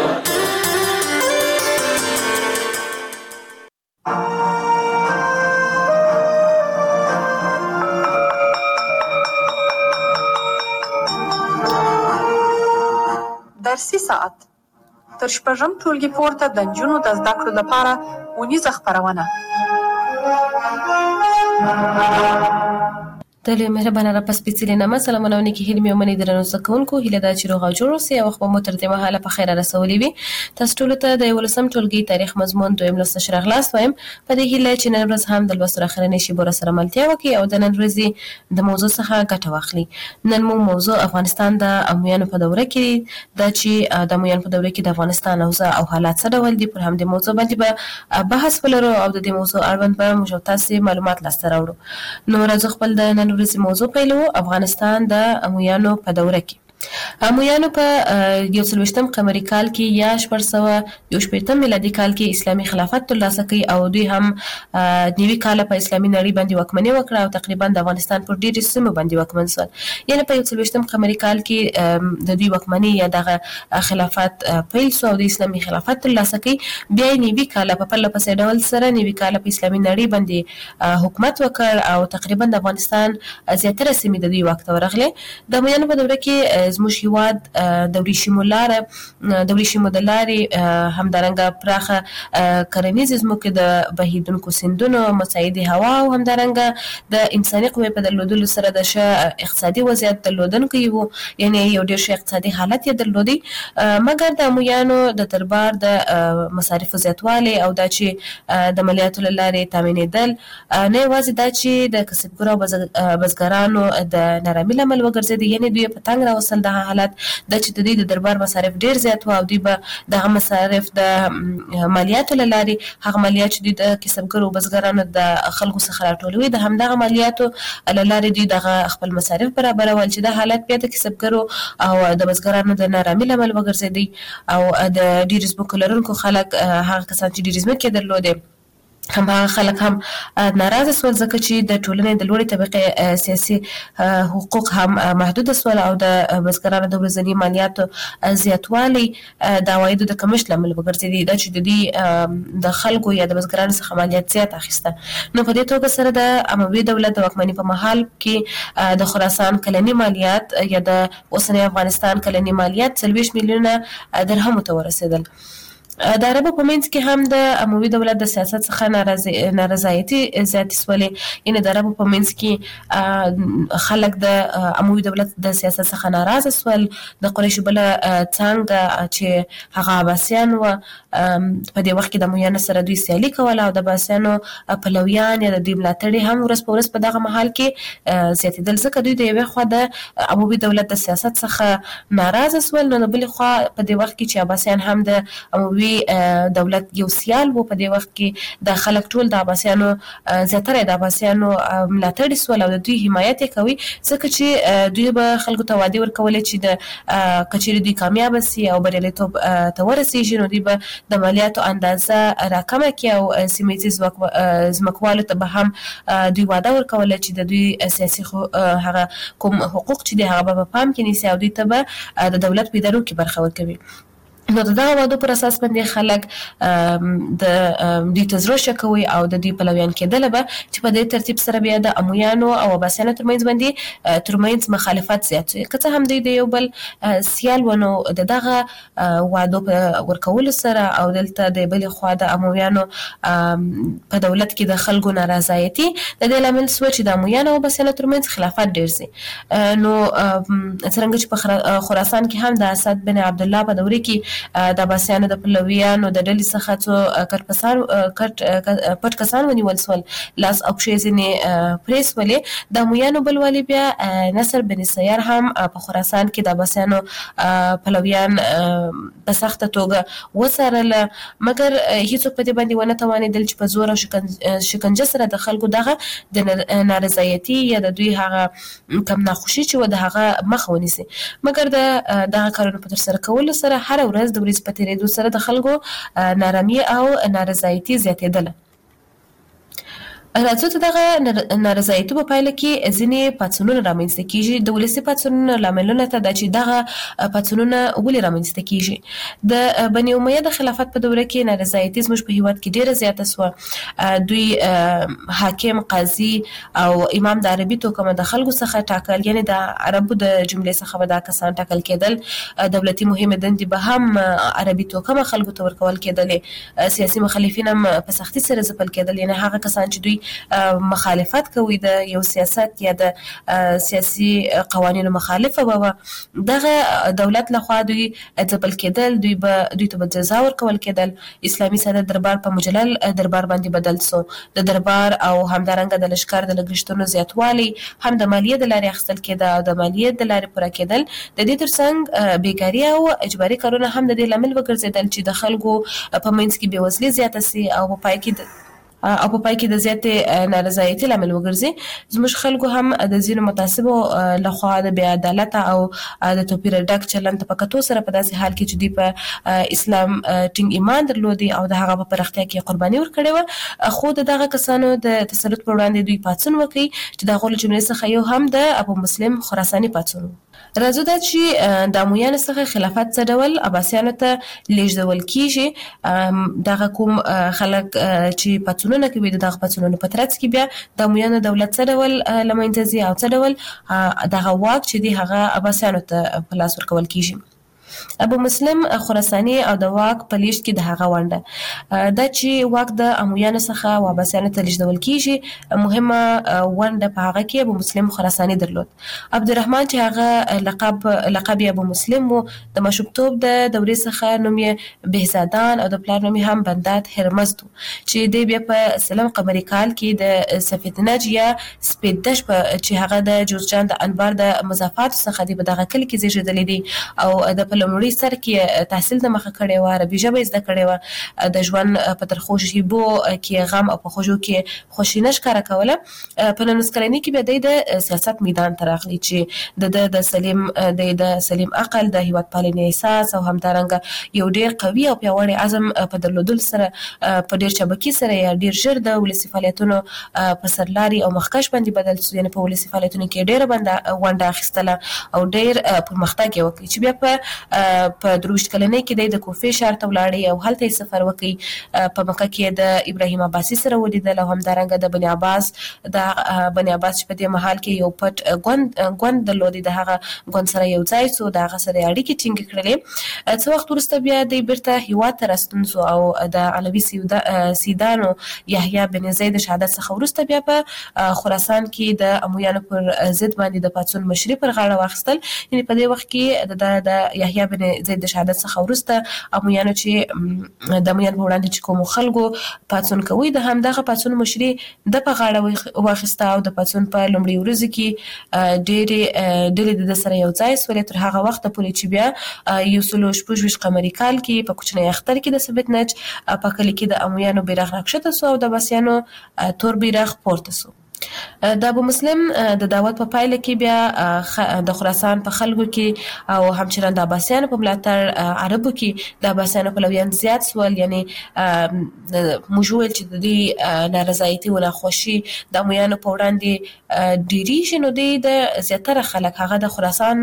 درسي ساعت تر شپږم ټولګي پورته د نجونو د زده کړو لپاره ونیزه خپرونه. د مهربانه را پس پیڅلې نامه سلامونه او نیکی هیلې مې ومنې درنو زده کوونکو هیله ده چې روغ او جوړ اوسئ او وخت به مو تر دې مهاله په خیره رسولي وي. تاسو ټولو ته د یولسم ټولګي تاریخ مضمون دویم لوست ښه راغلاست وایم په دې هیله چې نن ورځ هم د لوست اخرنۍ شیبو سره ملتیا وکړي او د نن ورځې د موضوع څخه ګټه واخلي. نن مو موضوع افغانستان د امویانو په دوره کې دا چې د امویانو په دوره کې د افغانستان اوضاع او حالات څه ډول دي پر همدې موضوع باندې به بحث ولرو او د دې موضوع اړوند به موږ تاسو معلومات لاسته راوړو. نو راځو خپل د نن ورځې موضوع پیلو. افغانستان د امویانو په دوره کې امویانو په یو سل ویشتم قمري کال کې یا شپږ سوه یو شپېتم میلادي کال کې اسلامي خلافت ترلاسه کړ او دوی هم نوي کال په اسلامي نړۍ باندې واکمني وکړه او تقریبا د افغانستان پر ډېرې سیمو باندې واکمن شول. یعنې په یو سل ویشتم قمري کال کې د دوی واکمني یا دغه خلافت پیل شو او د اسلامي خلافت ترلاسه کړ. بیا یې نوي کال په پرله پسې ډول سره نوي کال په اسلامي نړۍ باندې حکومت وکړ او تقریبا د افغانستان زیاتره سیمې د دوی واک ته ورغلې. د امویانو په دوره کې زموږ هیواد د ورېښمو لاره د ورېښمو د لارې همدارنګه پراخه کرنیزې ځمکې د بهیدونکو سیندونو مساعدې هوا او همدارنګه د انساني قوې په درلودلو سره د ښه اقتصادي وضعیت درلودونکی وو، یعنې یو ډېر ښه اقتصادي حالت یې درلودی. مګر د امویانو د دربار د مصارفو زیاتوالی او دا چې د مالیاتو له لارې تامینېدل نه یوازې دا چې د کسبګرو او بزګرانو د نارامي لامل وګرځېدی، یعنې دوی په تنګ راوستل دغه حالت دا چې د دوی د دربار مصارف ډیر زیات وو او دوی به دغه مصارف د مالیاتو له لارې هغه مالیات چې دوی د کسبګرو بزګرانو د خلکو څخه راټولوي د همدغه مالیاتو له لارې دوی دغه خپل مصارف برابرول چې دا حالت بیا د کسبګرو او د بزګرانو د نارامي لامل وګرځېدی او د ډېرو ځمکو لرونکو خلک هغه کسان چې ډېرې ځمکې درلودې هم هغه خلک هم ناراضه سول ځکه چې د ټولنې د لوړې طبقې سیاسي حقوق هم محدود سول او د بزګرانو د ورځني مالیاتو زیاتوالی د عوایدو د کمښت لامل وګرځېدی دا چې د دوی د خلکو یا د بزګرانو څخه مالیات زیات اخیسته. نو په دې توګه سره د اموي دولت د واکمنۍ په مهال کې د خراسان کلني مالیات یا د اوسنۍ افغانستان کلني مالیات څلوېښت میلیونه درهمو ته ورسېدل. د عربو په منځ کې هم د اموي دولت د سیاست څخه نارضایتي زیاتې سولې، یعنې د عربو په منځ کې خلک د اموي دولت د سیاست څخه ناراضه سول. د قریشو بله څانګه چې هغه عباسیان وه په دې وخت کې د امویانو سره دوی سیالي کوله او د عباسیانو پلویان یا د دوی ملاتړي هم ورځ په ورځ په دغه مهال کې زیاتېدل ځکه دوی د یوې خوا د اموي دولت د سیاست څخه ناراضه سول. نو د بلې خوا په دې وخت کې چې عباسیان هم د اموي دولت یو سیال وو په دې وخت کې د خلک ټول د عباسیانو زیاتره د عباسیانو ملاتړي سول او د دوی حمایت یې کوي ځکه چې دوی به خلکو ته وعدې ورکولې چې د کچېرې دوی کامیابه سي او بریالیتوب ته ورسېږي نو دوی به د مالیاتو اندازه راکمه کړي او سیمه ییزې ځمکوالو ته به هم دوی وعده ورکوله چې د دوی سیاسي هغه کوم حقوق چې دي هغه به په پام کې نیسي او دوی ته به د دولت په ادارو کې برخه ورکوي. نو د دغه وعدو پر اساس باندې خلک د دوی ته زړه ښه کوي او د دوی پلویان کېدله به چې په دې ترتیب سره بیا د امویانو او عباسیانو ترمنځ باندې ترمنځ مخالفت زیات شو. که څه هم دوی د یو بل سیال و نو د دغه وعدو په ورکولو سره او دلته د بلې خوا د امویانو په دولت کې د خلکو نارضایتي د دې لامل شوه چې د امویانو او عباسیانو ترمنځ خلافت ډېر شي. نو څرنګه چې په خراسان کې هم د اسد بن عبدالله په دوره کې د عباسیانو د پلویانو د ډلې څخه څو کټپسان کټ پټ کسان ونیول سول، لاس او پښې ځینې پرې سولې. د امویانو بل والي بیا نصر بن سیار هم په خراسان کې د عباسیانو پلویان په سخته توګه وڅارله، مګر هیڅوک په دې باندې ونه توانېدل چې په زور او شکنجه سره د خلکو دغه د نارضایتي یا د دوی هغه کم ناخوشي چې و د هغه مخه ونیسي. مګر د دغه کارونو په ترسره کولو سره هره ورځ د ورځې په تېرېدو سره د خلکو نارامي او نارضایتي زیاتېدله. راځو ته دغه نارضایتي په پایله کې ځینې پاڅونونه رامنځته کېږي. د ولسي پاڅونونو لاملونه ته دا چې دغه پاڅونونه ولې رامنځته کېږي. د بني امیه د خلافت په دوره کې نارضایتي زموږ په هیواد کې ډېره زیاته سوه. دوی حاکم، قاضي او امام د عربي توکمه د خلکو څخه ټاکل، یعنې د عربو د جملې څخه به دا کسان ټاکل کېدل. دولتي مهمې دندې به هم عربي توکمه خلکو ته ورکول کېدلې. سیاسي مخالفین هم په سختي سره ځپل کېدل، یعنې هغه کسان چې دوی مخالفت کوي د یو سیاست یا د سیاسي قوانینو مخالفه به دغه دولت لخوا دوی ځپل کېدل، دوی به دوی ته به جزا ورکول کېدل. اسلامي ساده دربار په مجلل دربار باندې بدل سو. د دربار او همدارنګه د لښکر د لګښتونو زیاتوالی هم د مالیې د لارې اخیستل کېده او د مالیې د لارې پوره کېدل. د دې ترڅنګ بیکاري او اجباري کارونه هم د دې لامل وګرځېدل چې د خلکو په منځ کې بېوزلي زیاته سي او په پای کې او په پای کې د زیاتې نارضایتي لامل وګرځي. زموږ خلکو هم د ځینو متعصبو لخوا د بې عدالته او د توپیر ډک چلند په کتو سره په داسې حال کې چې دوی په اسلام ټینګ ایمان درلودي او د هغه په پراختیا کې قرباني ورکړې وه، خو د دغه کسانو د تسلط پر وړاندې دوی پاڅون وکړي چې د هغو له جملې څخه یو هم د ابو مسلم خراساني پاڅون و. راځو دا چې د امویانو څخه خلافت څه ډول عباسیانو ته لیږدول کېږي. دغه کوم خلک چې پاڅونونه کوي د دغه پاڅونونو په ترڅ کې بیا د امویانو دولت څه ډول له منځه ځي او څه ډول دغه واک چې دی هغه عباسیانو ته په لاس ورکول کېږي. ابو مسلم خراساني او د واک په لیږد کې د هغه ونډه دا چې واک د امویانو څخه او عباسیانو ته لیږدول کېږي، مهمه ونډه په هغه کې ابو مسلم خراساني درلود. عبدالرحمن چې هغه لقب لقب ابو مسلم و، د مشوبتوب د دورې څخه نوم یې بهزادان او د پلار نوم یې هم بندات هرمزد و، چې دی بیا په سلم قمري کال کې د سفیدنج یا سپیدش چې هغه د جوزجان د انبار د مضافاتو څخه دی په دغه کلي کې زیږېدلی دی او د لومړي سر کې تحصیل د مخه کړې وه، عربي ژبه یې زده کړې وه، د ژوند په ترخو شیبو کې غم او په خوږو کې خوښي نه ښکاره کوله. په نولس کلنۍ کې بیا دی د سیاست میدان ته راغلی چې د ده د سلیم د د سلیم عقل، د هیواد پالنې احساس او همدارنګه یو ډېر قوي او پیاوړی عزم په درلودلو سره په ډېر چابکي سره یا ډېر ژر د ولسي فعالیتونو په سرلاري او مخکش باندې بدل سو، یعنې په ولسي فعالیتونو کې ډېره ونډه اخیستله او ډېر پرمختګ یې وکړي چې بیا په په درویشت کلنۍ کې دی د کوفې ښار ته ولاړی او هلته یې سفر وکړي. په مکه کې د ابراهیم عباسي سره ولیدل او همدارنګه د بني عباس د بني عباس چې په دې مهال کې یو پټ ګوند ګوند درلودی، د هغه ګوند سره یو ځای سو، د هغه سره اړیکې ټینګې کړلې. څه وخت وروسته بیا دی بیرته هیواد ته راستون سو او د علوي سیدانو یحیی بن زید شهادت څخه وروسته بیا په خراسان کې د امویانو پر ضد باندې د پاڅون مشري پر غاړه واخیستل. یعنې په دې وخت کې د یحیی بن زید د شهادت څخه وروسته امویانو چې د امویانو په وړاندې چې کومو خلکو پاڅون کوي د همدغه پاڅون مشري د په غاړه واخیسته او د پاڅون په لومړي ورځو کې ډېرې ډلې د سره یو ځای سولې تر هغه وخته پورې چې بیا یو سلو شپږ ویشت قمري کال کې په کوچنی اختر کې د سبتنج په کلي کې د امویانو بیرغ راکښته سو او د عباسیانو تور بیرغ پورته سو. د ابو مسلم د دعوت په پایله کې بیا د خراسان په خلکو کې او همچنان د عباسیانو په ملاتړ عربو کې د عباسیانو پلویان زیات سول، یعنې موږ وویل چې د دې نارضایتي او ناخوښي د امویانو په وړاندې ډېرېږي، نو دوی د زیاتره خلک هغه د خراسان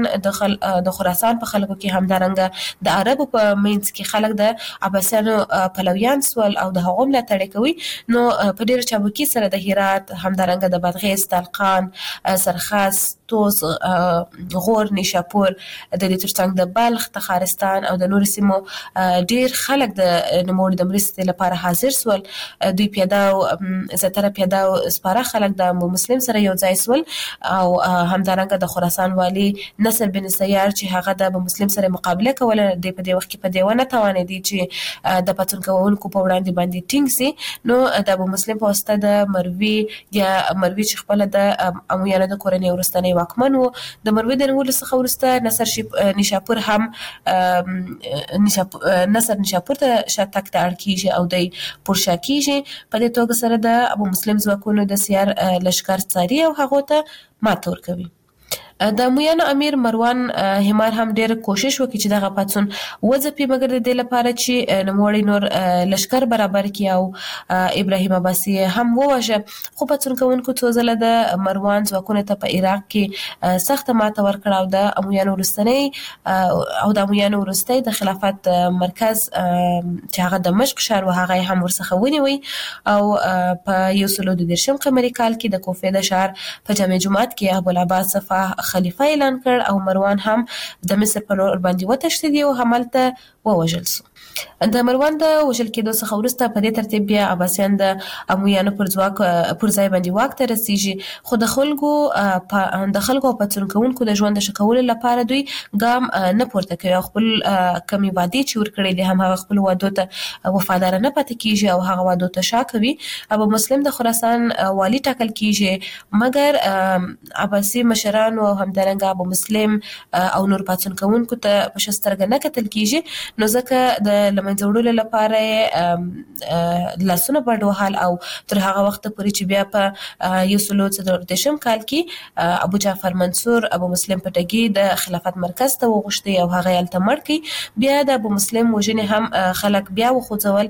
د خراسان په خلکو کې همدارنګه د عربو په منځ کې خلک د عباسیانو پلویان سول او د هغو ملاتړ یې کوي. نو په ډېره چابکي سره د هرات همدارنګه د بادغیس، تالقان، سرخس، توس، غور، نیشاپور، د دې ترڅنګ د بلخ، تخارستان او د نور سیمو ډیر خلک د نوموړي د مرستې لپاره حاضر سول. دوی پیاده او زیاتره پیاده او سپاره خلک د مسلم سره یو ځای سول او همدارنګه د خراسان والی نصر بن سیار چې هغه د مسلم سره مقابله کوله د په دې وخت کې په دیونه توانېدي چې د پاتون کوونکو په وړاندې باندې ټینګ سي. نو د ابو مسلم په واسطه د مروي یا مروي چې خپل د امویانو د کورنۍ ورستنی واکمن وو، د مروي د نیولو څخه وروسته نصر نیشاپور هم نصر نیشاپور ته شاتګ ته اړ کیږي او د پورشا کیږي. په دې توګه سره د ابو مسلم ځواکونو د سیار لشکر څاري او هغه ته ماته ورکوي. د امویانو امیر مروان همار هم ډېر کوشش وکړي چې دغه پاڅون وځپي، مګر د دې لپاره چې نوموړی نور لشکر برابر کړي او ابراهیم عباسي هم ووژه. خو پاڅون کوونکو څو ځله د مروان ځواکونو ته په عراق کې سخته ماته ورکړه او د امویانو وروستنی او د امویانو وروستی د خلافت مرکز چې هغه دمشق ښار و هغه هم ورڅخه ونیوی او په یو سلو دوه دېرشم قمري کال کې د کوفې د ښار په جامع جومات کې ابوالعباس صفا خلیفه اعلان کړ او مروان هم د مصر په لور باندې وتښتېد او همالته ووژل شو. د مروان د وژل کېدو څخه وروسته په دې ترتیب بیا عباسیان د امویانو پر ځواک پر ځای باندې واک ته رسیږي. خو د خلکو د خلکو او پاڅون کوونکو د ژوند د ښه کولو لپاره دوی ګام نه پورته کوي او خپل کمې وعدې چې ورکړي دي هم هغه خپل وعدو ته وفاداره نه پاتې کیږي او هغه وعدو ته شا کوي. ابو مسلم د خراسان والی ټاکل کیږي، مګر عباسي مشران او همدارنګه ابو مسلم او نور پاڅون کوونکو ته په شسترګه نه کتل کیږي. نو ځکه د لمنځه وړلو لپاره لاسونه بډ وهل او تر هغه وخت پورې چې بیا په یو سلو څلور دېرشم کال کې ابو جعفر منصور ابو مسلم پټګي د خلافت مرکز ته وغوښتي او هغه یې هلته مړ کړي. بیا د ابو مسلم وژنې هم خلک بیا وخوځول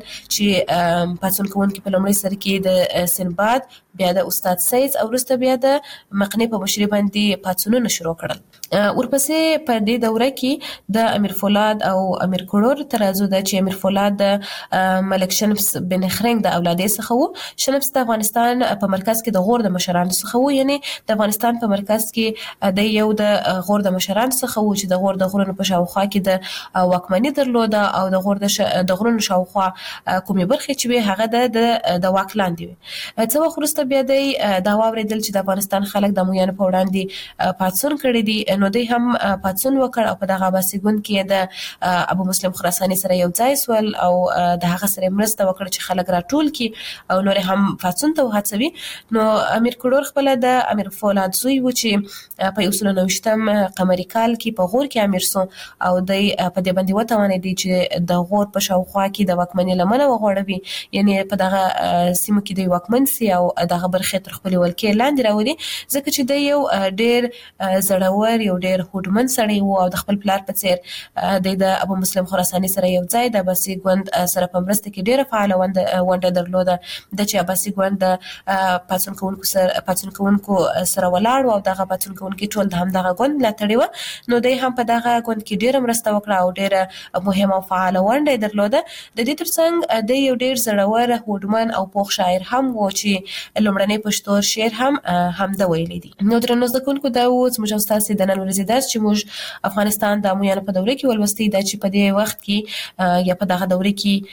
چې پاڅون کوونکي په لومړي سر کې د سنباد، بیا د استاد سید او وروسته بیا د مقني په مشرۍ باندې پاڅونونه شروع کړل. ورپسې په دې دوره کې د امیر فولاد او امیر کړور ترازو ده چې امیر فولاد د ملک شنبس بن خرنګ د اولادې څخه وو. شنبس د افغانستان په مرکز کې د غور د مشرانو څخه وو، یعنی د افغانستان په مرکز کې د یو د غور د مشرانو څخه وو چې د غور د غرونو په شاوخوا کې د واکمنۍ درلوده او د غور د غرونو شاوخوا کومې برخې چې وي هغه د د واک لاندې وي. څه وخت وروسته بیا دی دا واورېدل چې د افغانستان خلک د امویانو په وړاندې پاڅون کړی دي، نو دوی هم پاڅون وکړ او په دغه عباسي ګوند کې د ابو مسلم خراساني سره یو ځای سول او د هغه سره مرسته وکړه چې خلک راټول کړي او نور هم پاڅون ته وهڅوي. نو امیر کړور خپل د امیر فولاد زوی و چې په یو سل او نوي قمري کال کې په غور کې امیر سو او د په دې باندې وتوانېدی چې د غور په شاوخوا کې د واکمنۍ لمنه وغوړوي، یعنی په دغه سیمه کې د واکمن سي او دغه برخې تر خپل ولکې لاندې راوړي، ځکه چې د یو ډېر زړور یو ډېر هوډمن سړی وو او د خپل پلار په څیر د ابو مسلم خراساني سره یو ځای د عباسي ګوند سره په مرسته کې ډېره فعاله ونډه درلوده. د چې عباسي ګوند د پاڅون کوونکو سره پاڅون کوونکو سره ولاړ او دغه پاڅون کوونکي ټول د همدغه ګوند ملاتړي وو، نو دوی هم په دغه ګوند کې ډېره مرسته وکړه او ډېره مهمه او فعاله ونډه درلوده. د دې ترڅنګ د یو ډېر زړور هوډمن او پوخ شاعر هم و چې لومړنی پښتو شعر هم هم د ویلي دي. نو درنو زده کوونکو دا و زموږ استاد د نن ورځې درس چې موږ افغانستان د امویانو په دوره کې ولوستي، دا چې په دې وخت کې یا په دغه دوره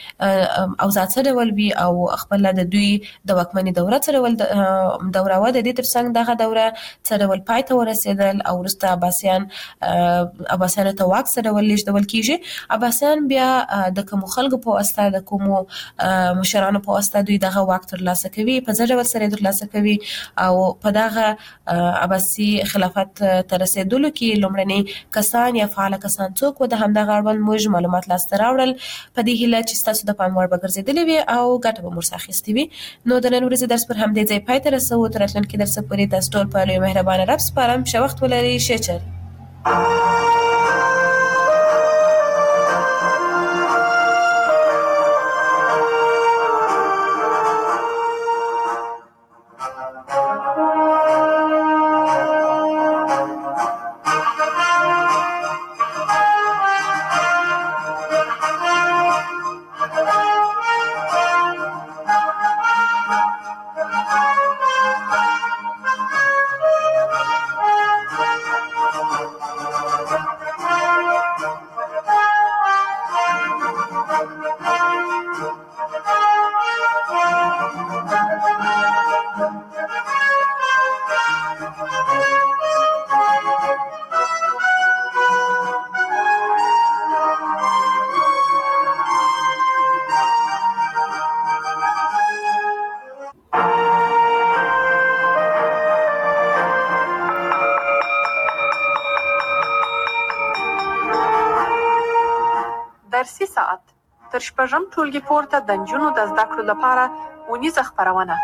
کې اوضاع څه ډول وي او خپل د دوی د واکمنۍ دوره څه ډول دوره وه. د دې ترڅنګ دغه دوره څه ډول پای ته ورسېدل او وروسته عباسیان عباسیانو ته واک څه ډول لیږدول کیږي. عباسیان بیا د کومو خلکو په واسطه د کومو مشرانو په واسطه دوی دغه واک ترلاسه کوي، په څه ډول سره ترلاسه کوي او په دغه عباسي خلافت ته رسېدلو کې لومړني کسان یا فعاله کسان څوک و، د همدغه اړوند موږ معلومات لاسته راوړل په دې هیله چې ستاسو د پام وړ به ګرځېدلې وي او ګټه به مو ورڅخه اخیستې وي. نو د نن ورځې درس پر همدې ځای پای ته رسوو. تر راتلونکي درسه پورې تاسو ټول په لوی مهربانه رب سپارم. ښه وخت ولرئ. ښه چل. درسي ساعت تر شپږم ټولګي پورته د نجونو د زده کړو لپاره ونیزه خپرونه.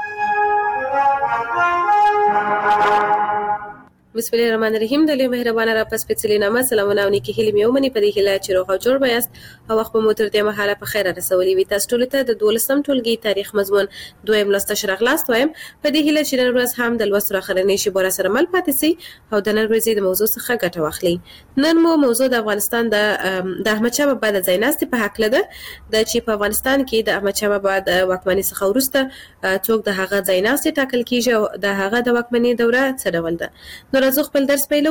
بسم الله الرحمن الرحیم. د لوی مهربانه را پس سپیڅلي نامه سلامونه او نیکی هیلې مې ومني په دې هیله چې روغ او جوړ به یاست او وخت به مو تر دې مهاله په خیر رسولي وي. تاسو ټولو ته د دولسم ټولګي تاریخ مضمون دویم لوست شرغلاست وایم په دې هیله چې نن ورځ هم د لوست راخرنې شي بوره سره مل پاتې سي او د نن ورځې د موضوع څخه ګټه واخلي. نن مو موضوع د افغانستان د د احمد شاه بابا د ځایناستي په حق لده د چې په افغانستان کې د احمد شاه بابا د واکمنۍ څخه وروسته څوک د هغه ځایناستي ټاکل کیږي او د هغه د واکمنۍ دوره څه ډول ده. نو راځو خپل درس پیلوو.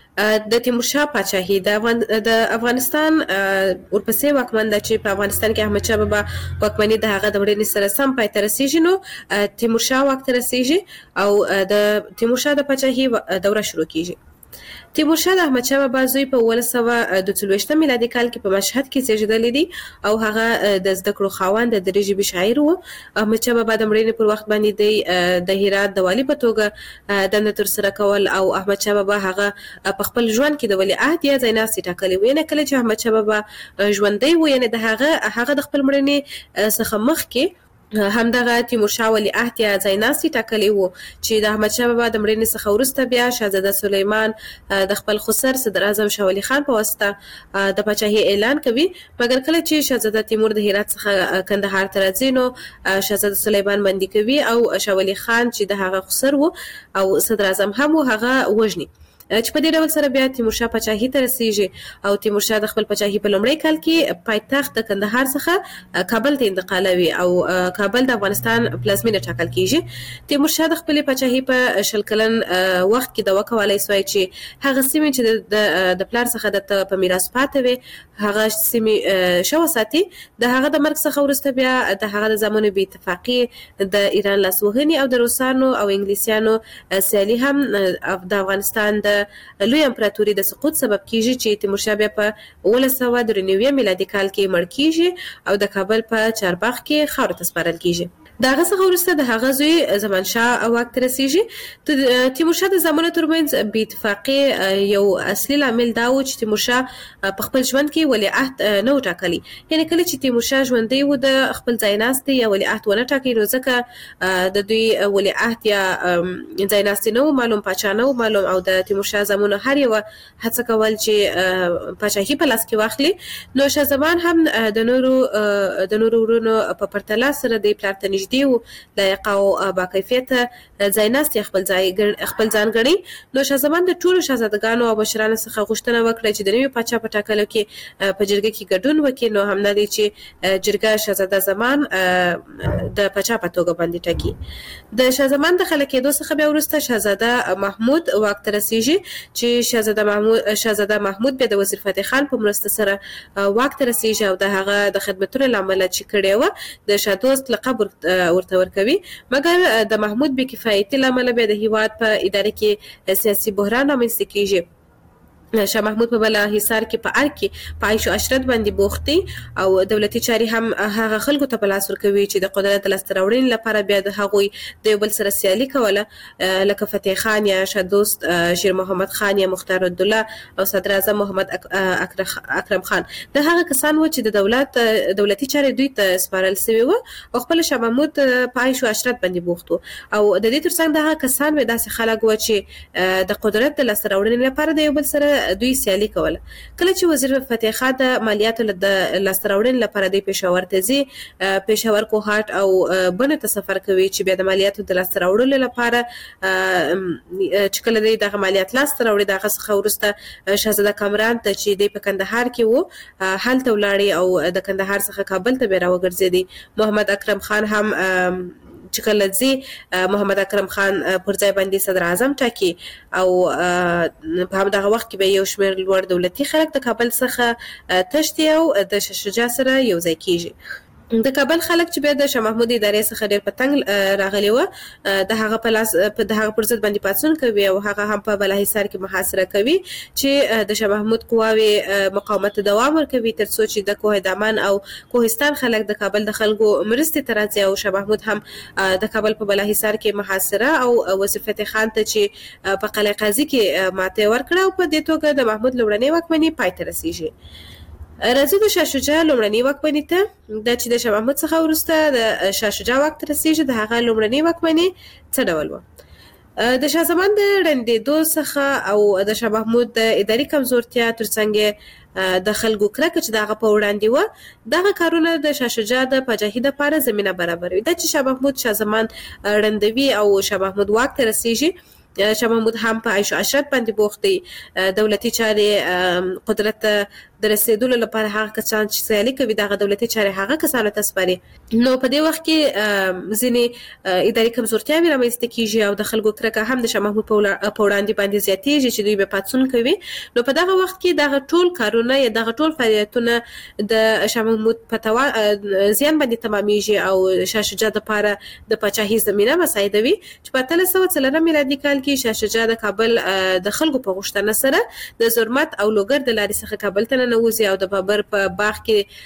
د تیمورشاه پاچاهي د افغان د افغانستان ورپسې واکمن د چې په افغانستان کې احمد شاه بابا واکمنۍ د هغه د وړاندې سره سم پای ته رسیږي نو تیمورشاه واک ته رسیږي او د تیمورشاه د پاچاهي دوره شروع کیږي. تیمورشاه د احمد شاه بابا زوی په اوولس سوه دوه څلوېښتم میلادي کال کې په مشهد کې زیږېدلی دی او هغه د زده کړو خاوند د درې ژبې شاعر و. احمد شاه بابا د مړینې پر وخت باندې دی د هرات د والي په توګه دنده ترسره کول او احمد شاه بابا هغه په خپل ژوند کې د ولیعهد یا ځایناستي ټاکلی و. یعنې کله چې احمد شاه بابا ژوندی و یعنې د هغه هغه د خپل مړینې څخه مخکې همدغه تیمورشاه ولیعهد یا ځایناستي ټاکلی و چې د احمد شاه بابا د مړینې څخه وروسته بیا شهزاده سلیمان د خپل خسر صدر اعظم شاه ولي خان په واسطه د پاچاهۍ اعلان کوي. مګر کله چې شهزاده تیمور د هرات څخه کندهار ته راځي نو شهزاده سلیمان بندي کوي او شاه ولي خان چې د هغه خسر و او صدر اعظم هم و هغه وژني چې په دې ډول سره بیا تیمورشاه پاچاهي ته رسیږي او تیمورشاه د خپل پاچاهي په لومړي کال کې پایتخت د کندهار څخه کابل ته انتقالوي او کابل د افغانستان پلازمینه ټاکل کیږي. تیمورشاه د خپل پاچاهي په شل کلن وخت کې د وکولای سوی چې هغه سیمې چې د پلار څخه د په میراث پاتې وي هغه سیمې شو ساتي. د هغه د مرګ څخه وروسته بیا د هغه د زمانو بې اتفاقي د ایران لاسوهنې او د روسانو او انګلیسیانو سیالي هم د افغانستان د لوی امپراتوري د سقوط سبب کیږي چې تیمورشاه بیا په اوولس سوه درې نوي میلادي کال کې مړ کیږي او د کابل په چارباغ کې خاورو ته سپارل کیږي. د هغه څخه وروسته د هغه زوی زمانشاه واک ته رسیږي. تیمورشاه د زمانو ترمنځ بې اتفاقي یو اصلي لامل دا و چې تیمورشاه په خپل ژوند کې ولیعهد نه و ټاکلی. یعنې کله چې تیمورشاه ژوندی و د خپل ځایناستي یا ولیعهد ونه ټاکي نو ځکه د دوی ولیعهد یا ځایناستي نه و معلوم، پاچا نه و معلوم او د تیمورشاه زمانو هر یوه هڅه کول چې پاچاهي په لاس کې واخلي. نو شاه زمان هم د نورو د نورو ورونو په پرتله سره د پلار ته نږدې و، لایقه او باکیفیته ځایناستي خپل ځای خپل ځان ګڼي. نو شاه زمان د ټولو شاهزادګانو او مشرانو څخه غوښتنه وکړه چې د نوي پاچا په ټاکلو کې په جرګه کې ګډون وکړي. نو همدا دی چې جرګه شاهزاده زمان د پاچا په توګه باندې ټاکي. د شاه زمان د خلک کېدو څخه بیا وروسته شاهزاده محمود واک ته رسیږي چې شاهزاده محمود شاهزاده محمود بیا د وزیر فتح خان په مرسته سره واک ته رسیږي او د هغه د خدمتونو له امله چې کړی و د شاه دوست لقب ورته ورکوي. مګر د محمود بې کفایتي له امله بیا د هیواد په اداره کې سیاسي بحران رامنځته کیږي. شاه محمود په بله حصار کې په ارګ کې په عیش او عشرت باندې بوخت دی او دولتي چارې هم هغه خلکو ته په لاس ورکوي چې د قدرت د لاسته راوړنې لپاره بیا د هغوی د یو بل سره سیالي کوله لکه فتح خان یا شاه دوست شیر محمد خان یا مختار الدوله او صدر اعظم محمد اکرم خان. د هغه کسان و چې د دولت دولتي چارې دوی ته سپارل سوي و او خپل شاه محمود په عیش او عشرت باندې بوخت و او د دې ترڅنګ د هغه کسان و داسې خلک و چې د قدرت د لاسته راوړنې لپاره د یو بل سره دوی سیالي کوله. کله چې وزیر فتح خان د مالیاتو د لاسته راوړنې لپاره د پېښور ته ځي، پېښور کوهاټ او بنو ته سفر کوي چې بیا د مالیاتو د لاسته راوړلو لپاره چې کله دی دغه مالیات لاسته راوړي د هغه څخه وروسته شهزاده کامران ته چې دی په کندهار کې و هلته ولاړې او د کندهار څخه کابل ته بیا راوګرځېدی. محمد اکرم خان هم چې کله ځي محمد اکرم خان پر ځای باندې صدر اعظم ټاکي او په همدغه وخت کې به یو شمېر لوړ دولتي خلک د کابل څخه تښتي او د شاه شجاع سره یو ځای کیږي. د کابل خلک چې بیا د شاه محمود ادارې څخه ډېر په تنګ راغلي وه د هغه په لاس د هغه پر ضد باندې پاڅون کوي او هغه هم په بالاحصار کې محاصره کوي چې د شاه محمود قواوې مقاومت ته دوام ورکوي تر څو چې د کوه دامان او کوهستان خلک د کابل د خلکو مرستې ته راځي او شاه محمود هم د کابل په بالاحصار کې محاصره او وزیر فتح خان ته چې په قلعه قاضي کې ماته ورکړه او په دې توګه د محمود لومړنۍ واکمني پای ته رسیږي. راځو د شاه شجاع لومړني واکمني ته. دا چې د شاه محمود څخه وروسته د شاه شجاع واک ته رسیږي د هغه لومړني واکمني څه ډول وه؟ د شاه زمان د ړندېدو څخه او د شاه محمود د اداري کمزورتیا ترڅنګ د خلکو کرکه چې دغه په وړاندې وه، دغه کارونه د شاه شجاع د پاچاهۍ دپاره زمینه برابروي. دا چې شاه محمود شاه زمان ړندوي او شاه محمود واک ته رسیږي، شاه محمود هم په عیش و عشرت باندې بوخت دی. دولتي چارې قدرت د رسیدلو لپاره هغه کسان چې سیالي کوي دغه دولتي چارې هغه کسانو ته سپاري. نو په دې وخت کې ځینې اداري کمزورتیاوې رامنځته کیږي او د خلکو کرکه هم د شاه محمود په وړاندې باندې زیاتېږي چې دوی به پاڅون کوي. نو په دغه وخت کې دغه ټول کارونه یا دغه ټول فعالیتونه د شاه محمود په زیان باندې تمامیږي او شاه شجاع دپاره د پاچاهۍ زمینه مساعدوي چې په اتلس سوه څلورم میلادي کال کې شاه شجاع د کابل د خلکو په غوښتنه سره د زرمت او لوګر د لارې څخه کابل ته ننوځي او د بابر په باغ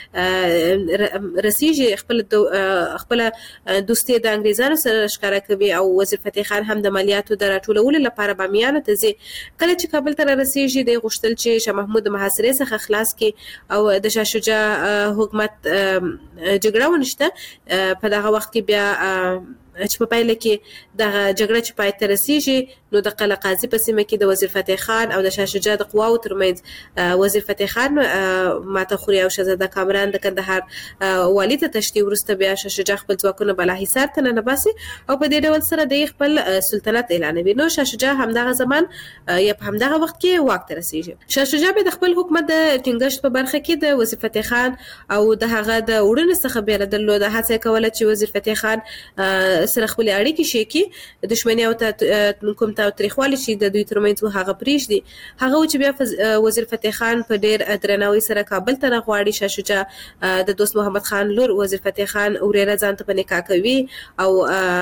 کې رسیږي. خپل خپل دوستي د انګریزانو سره ښکاره کوي او وزیر فتح خان هم د مالیاتو د راټولولو لپاره بامیانو ته ځي. کله چې کابل ته رسیږي د غوښتل چې شاه محمود د محاصرې څخه خلاص کړي او د شاه شجاع حکومت جګړه ونشته. په دغه وخت کې بیا چې په پایله کې دغه جګړه چې پای ته رسیږي، نو د قلعه قاضي په سیمه کې د وزیر فتح خان او د شاه شجاع د قواو ترمنځ وزیر فتح خان ماته خوري او شهزاده کامران د کندهار والي ته تشتي. وروسته بیا شاه شجاع خپل ځواکونه بالاحصار ته ننباسي او په دې ډول سره د خپل سلطنت اعلانوي. نو شاه شجاع همدغه زمان یا په همدغه وخت کې واک ته رسیږي. شاه شجاع به د خپل حکومت د ټینګښت په برخه کې د وزیر فتح خان او د هغه د وړاندې څخه بیرېدلو د هڅه کوله چې وزیر فتح خان سره خپل اړیکې شېکي، دښمني او کوم تاوتریخوالی چې د دوی ترمنځ و هغه پرېږدي. هغه چې بیا وزیر فتح خان په ډېر درناوي سره کابل ته راغواړي. شاه شجاع د دوست محمد خان لور وزیر فتح خان وريره ځان ته په نکاح کوي او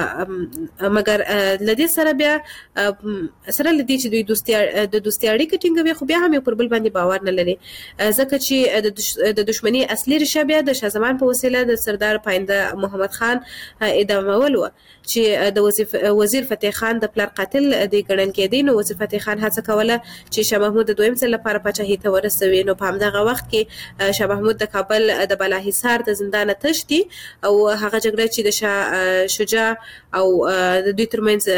مګر له دې سره بیا سره لدی چې دوی دوستي د دوستي اړیکې ټینګوي، خو بیا هم یو پر بل باندې باور نه لري، ځکه چې د دښمنۍ اصلي ریښه بیا د شاه زمان په وسیله د سردار پاینده محمد خان ادامول و چې د وزیر فتح خان د پلار قاتل دی ګڼل کېدی. نو وزیر فتح خان هڅه کوله چې شاه محمود د دویم ځل لپاره پاچاهۍ ته ورسوي. نو په همدغه وخت کې شاه محمود د کابل د بالاحصار د زندان تښتي او هغه جګړه چې د شاه شجاع او د دوی ترمنځ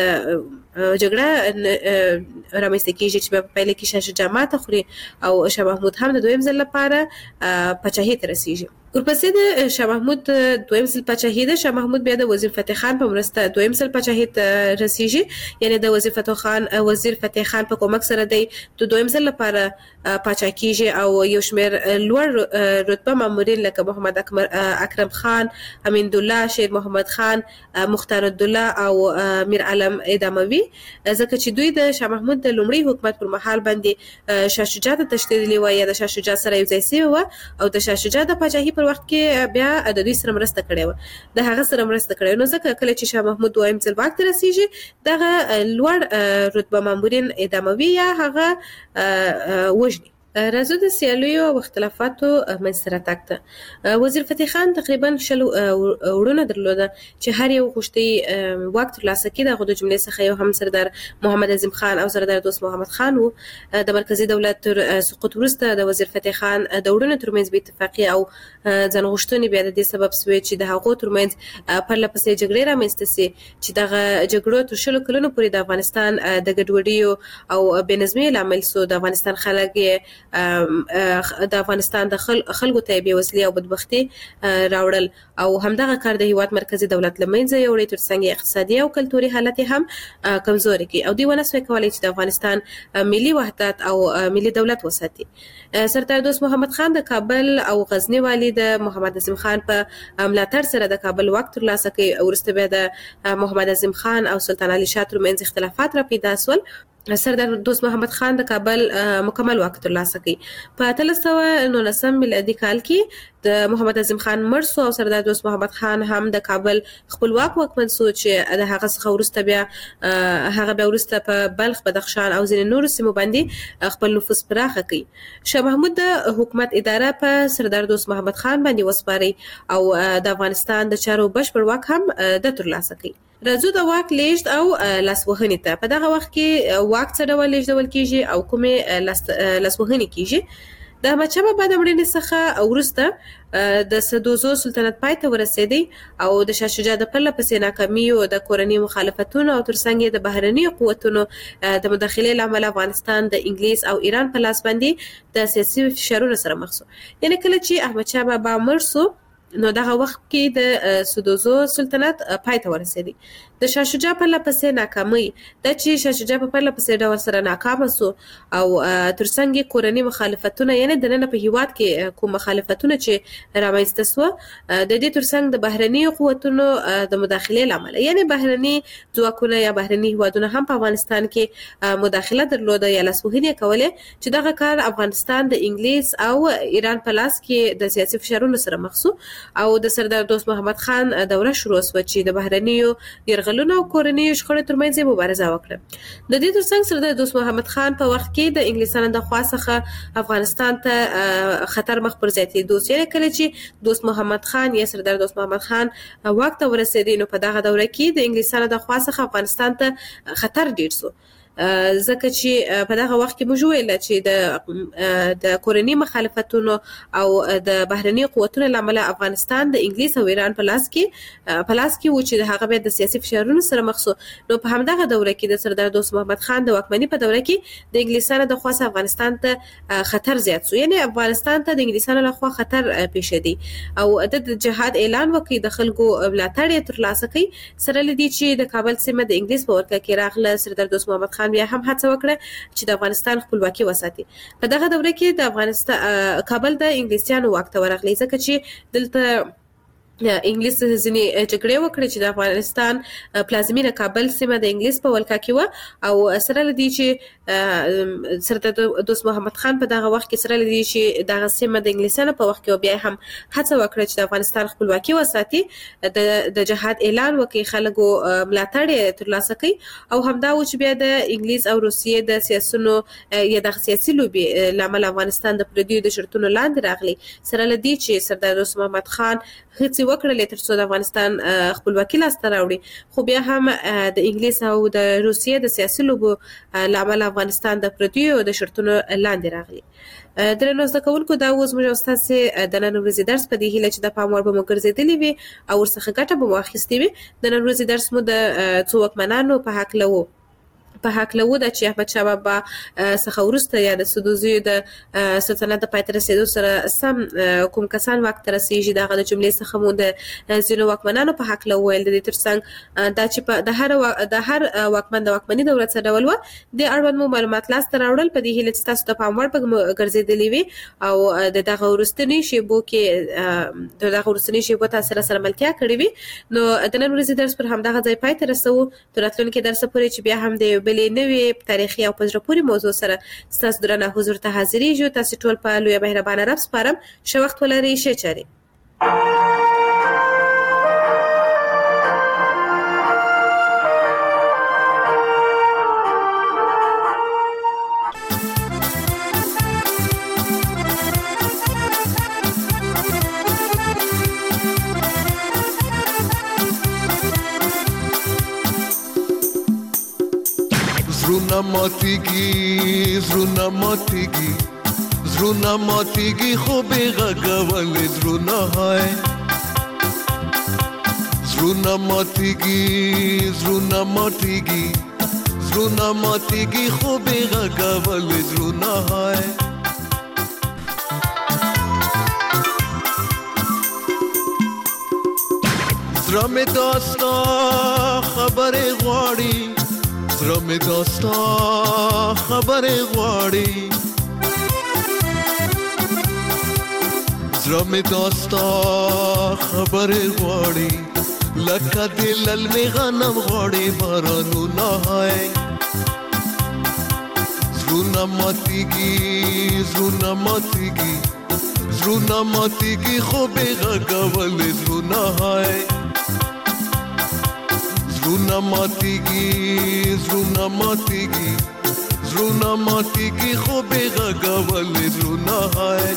جګړه رامنځته کېږي چې په پیل کې شاه شجاع ماته خوري او شاه محمود هم د دویم ځل لپاره پاچاهۍ ته رسیږي. ورپسې د شاه محمود دویم ځل پاچاهۍ ده. شاه محمود بیا د وزیر فتح خان په مرسته دویم ځل پاچاهۍ ته رسیږي، یعنی د وزیر فتح خان وزیر فتح خان په کومک سره دی د دویم ځل لپاره پاچا کیږي او یو شمېر لوړ رتبه مامورین لکه محمد اکرم خان، امین الله، شیر محمد خان، مختار الدوله او میر علم اداموي، ځکه چې دوی د شاه محمود د لومړي حکومت پر مهال باندې شاه شجاع ته تشدید لوي یا د شاه شجاع سره یو ځای شوی و او د شاه شجاع د پاچاهۍ پر وخت کې بیا د دوی سره مرسته کړې و د هغه سره مرسته کړې. نو ځکه کله چې شاه محمود دویم ځل واک ته رسیږي دغه لوړ رتبه مامورین اداموي یا هغه وژني. راځو د سیالیو او اختلافاتو منځته راتګ ته. وزیر فتح خان تقریبا شل وروڼه درلوده چې هر یو غوښتي واک ترلاسه کړي. دغه د جملې څخه یو هم سردار محمد عظیم خان او سردار دوست محمد خان وو. د مرکزی دولت تر سقوط وروسته د وزیر فتح خان د وروڼو ترمنځ بې اتفاقي او ځان غوښتنې بیا د دې سبب شوې چې د هغو ترمنځ پرله پسې جګړې رامنځته سي چې دغه جګړو تر شلو کلونو پورې د افغانستان د ګډوډۍ او بې نظمۍ لامل سو. د افغانستان خلک د افغانستان د خلکو ته بې وسلې او بدبختي راوړل او همدغه کار د هیواد مرکزی دولت لمنځه یوړی، ترڅنګ اقتصادي او کلتوري حالت هم کمزوري کی او دوی ونه سوی کولای چې د افغانستان ملي وحدت او ملي دولت وساتي. سردار دوست محمد خان د کابل او غزنی والی د محمد عظیم خان په ملاتړ سره د کابل واک ترلاسه کړ. ورسته بیا د محمد عظیم خان او سلطان علي شاه ترمنځ اختلافات را پیدا سول. سردار دوست محمد خان د کابل مکمل واک ترلاسه کړ. په اتلس سوه نولسم میلادي کال کې د محمد عظیم خان مړ سو او سردار دوست محمد خان هم د کابل خپلواک واکمن سو چې د هغه څخه وروسته بیا هغه بیا وروسته په بلخ، بدخشان او ځینې نورو سیمو باندې خپل نفوذ پراخه کړ. شاه محمود د حکومت اداره په سردار دوست محمد خان باندې وسپاري او د افغانستان د چارو بشپړ واک هم د ترلاسه کړ. راځو د واک لیږد او لاسوهنې ته. په دغه وخت کې واک څه ډول لیږدول کیږي او کومې لاسوهنې کیږي. د احمدشاه بابا د مړینې څخه وروسته د سدوزو سلطنت پای ته ورسېدی او د شاه شجاع د پرله پسې ناکامي او د کورنۍ مخالفتونو او ترڅنګ د بهرني قوتونو د مداخلې لامل افغانستان د انګلیس او ایران په لاس باندې د سیاسي فشارونو سره مخ شو. یعنی کله چې احمدشاه بابا مړ شو نو دغه وخت کې د سدوزو سلطنت پای ته ورسېدی. د شاه شجاع په لپسې ناکامي د چې شاه شجاع په لپسې ډول سره ناکام شو او ترڅنګ کورنۍ مخالفتونه یعنی د نن په هیواد کې کوم مخالفتونه چې رامنځته شو د دې ترڅنګ د بهرني قوتونو د مداخلې لامل یعنی بهرني ځواکونه یا بهرني هیوادونه هم په افغانستان کې مداخله درلوده یا لاسوهنه کوله چې دغه کار افغانستان د انګلیس او ایران په لاس کې د سیاسي فشارونو سره مخ شو او د سردار دوست محمد خان دوره شروع شو چې د بهرنیو یرغلونو او کورنۍ شخړو ترمنځ مبارزه وکړه. د دې ترڅنګ سردار دوست محمد خان په وخت کې د انګلیسانو د خوا څخه افغانستان ته خطر مخ پر زیاتېدو یعنی کله چې دوست محمد خان یا سردار دوست محمد خان واک ته ورسېدي نو په دغه دوره کې د انګلیسانو د خوا څخه افغانستان ته خطر ډیر شو ځکه چې په دغه وخت کې موږ ویل چې د د کورنۍ مخالفتونو او د بهرني قوتونو لامل افغانستان د انګلیس او ایران په لاس کې په لاس کې و چې د هغه د سیاسي فشارونو سره مخ شو. نو په همدغه دوره کې د سردار دوست محمد خان د واکمنۍ په دوره کې د انګلیسانو د خوا افغانستان ته خطر زیات شو یعنی افغانستان ته د انګلیسانو له خوا خطر پیښ دی او د جهاد اعلان وکړي د خلکو ملاتړ ترلاسه کړي سره لدی چې د کابل سیمه د انګلیس په ورکه کې راغله. سردار دوست محمد خان بیا هم هڅه وکړه چې د افغانستان خپلواکي وساتي. په دغه دوره کې د افغانستان کابل د انګلیسیانو واک ته ورغلی ځکه چې دلته انګلیس ځینې جګړې وکړې چې د افغانستان پلازمینه کابل سیمه د انګلیس په ولکه کې و او سره لدی چې سردار دوست محمد خان په دغه وخت کې سره لدی چې دغه سیمه د انګلیسانو په وخت کې بیا هم هڅه وکړه چې د افغانستان خپلواکي وساتي د د جهاد اعلان وکړي خلکو ملاتړ ترلاسه کړي او همدا و چې بیا د انګلیس او روسیې د سیاسونو یا د سیاسي لوبي لامل افغانستان د پردیو د شرطونو لاندې راغلی. سره لدی چې سردار دوست محمد خان هڅه وکړلې ترڅو د افغانستان خپلواکي لاسته راوړي خو بیا هم د انګلیس او د روسیې د سیاسي لوبو لامل افغانستان د پردیو د شرطونو لاندې راغلی. درنو زده کوونکو دا اوس موږ استاسې د نن ورځې درس په دې هیله چې د پام وړ به مو ګرځېدلی وي او ورڅخه ګټه به مو اخیستې وي. د نن ورځې درس مو د څو واکمنانو په هکله و په هکله و د چې احمدشاه بابا څخه وروسته یا د سدوزیو د سلطنت د پای ته رسېدو سره سم کوم کسان واک ته رسېږي دغه د جملې څخه مو د ځینو واکمنانو په هکله وویل. د دې ترڅنګ دا چې په د هر د هر واکمن د واکمنۍ دوره څه ډول وه د اړوند مو معلومات لاسته راوړل په دې هیله چې تاسو ته پام وړ به ګرځېدلي وي او د دغه وروستني شیبو کې د دغه وروستني شیبو تاسو سره ملتیا کړې وي. نو د نن ورځې درس پر همدغه ځای پای ته رسوو تر راتلونکي درس پورې چې بیا هم د بلې نوې تاریخي او په زړه پورې موضوع سره ستاسو درنه حضور ته حاضرېږو. تاسو ټول په لویه مهربانه رب سپارم. ښه وخت ولرئ. ښه چارې. زړونه ماتېږي زړونه ماتېږي زړونه ماتېږي خو بې غږه ولې زړونه هاي زړونه ماتېږي زړونه ماتېږي زړونه ماتېږي خو بې غږه ولې زړونه هاي زړه مې داستا خبرې غواړي زړه مې داستا خبرې غواړي زړه مې داستا خبرې غواړي لکه د للمې غنم غواړي بارانونه هاي زړونه ماتېږي زړونه ماتېږي زړونه ماتېږي خو بې غږه ولې زړونه هاي زړونه ماتېږي زړونه ماتېږي زړونه ماتېږي خو بې غږه ولې زړونه هاي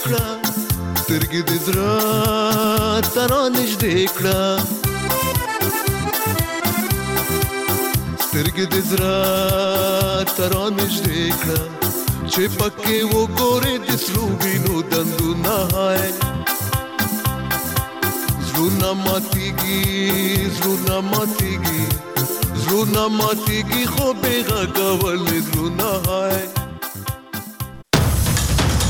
کړه سترګې د زړه تر نږدې کړه سترګې د زړه تر نږدې کړه چې پکې وګورې د سرو وینو دندونه هاي زړونه ماتېږي زړونه ماتېږي زړونه ماتېږي خو بې غږه ولې زړونه هاي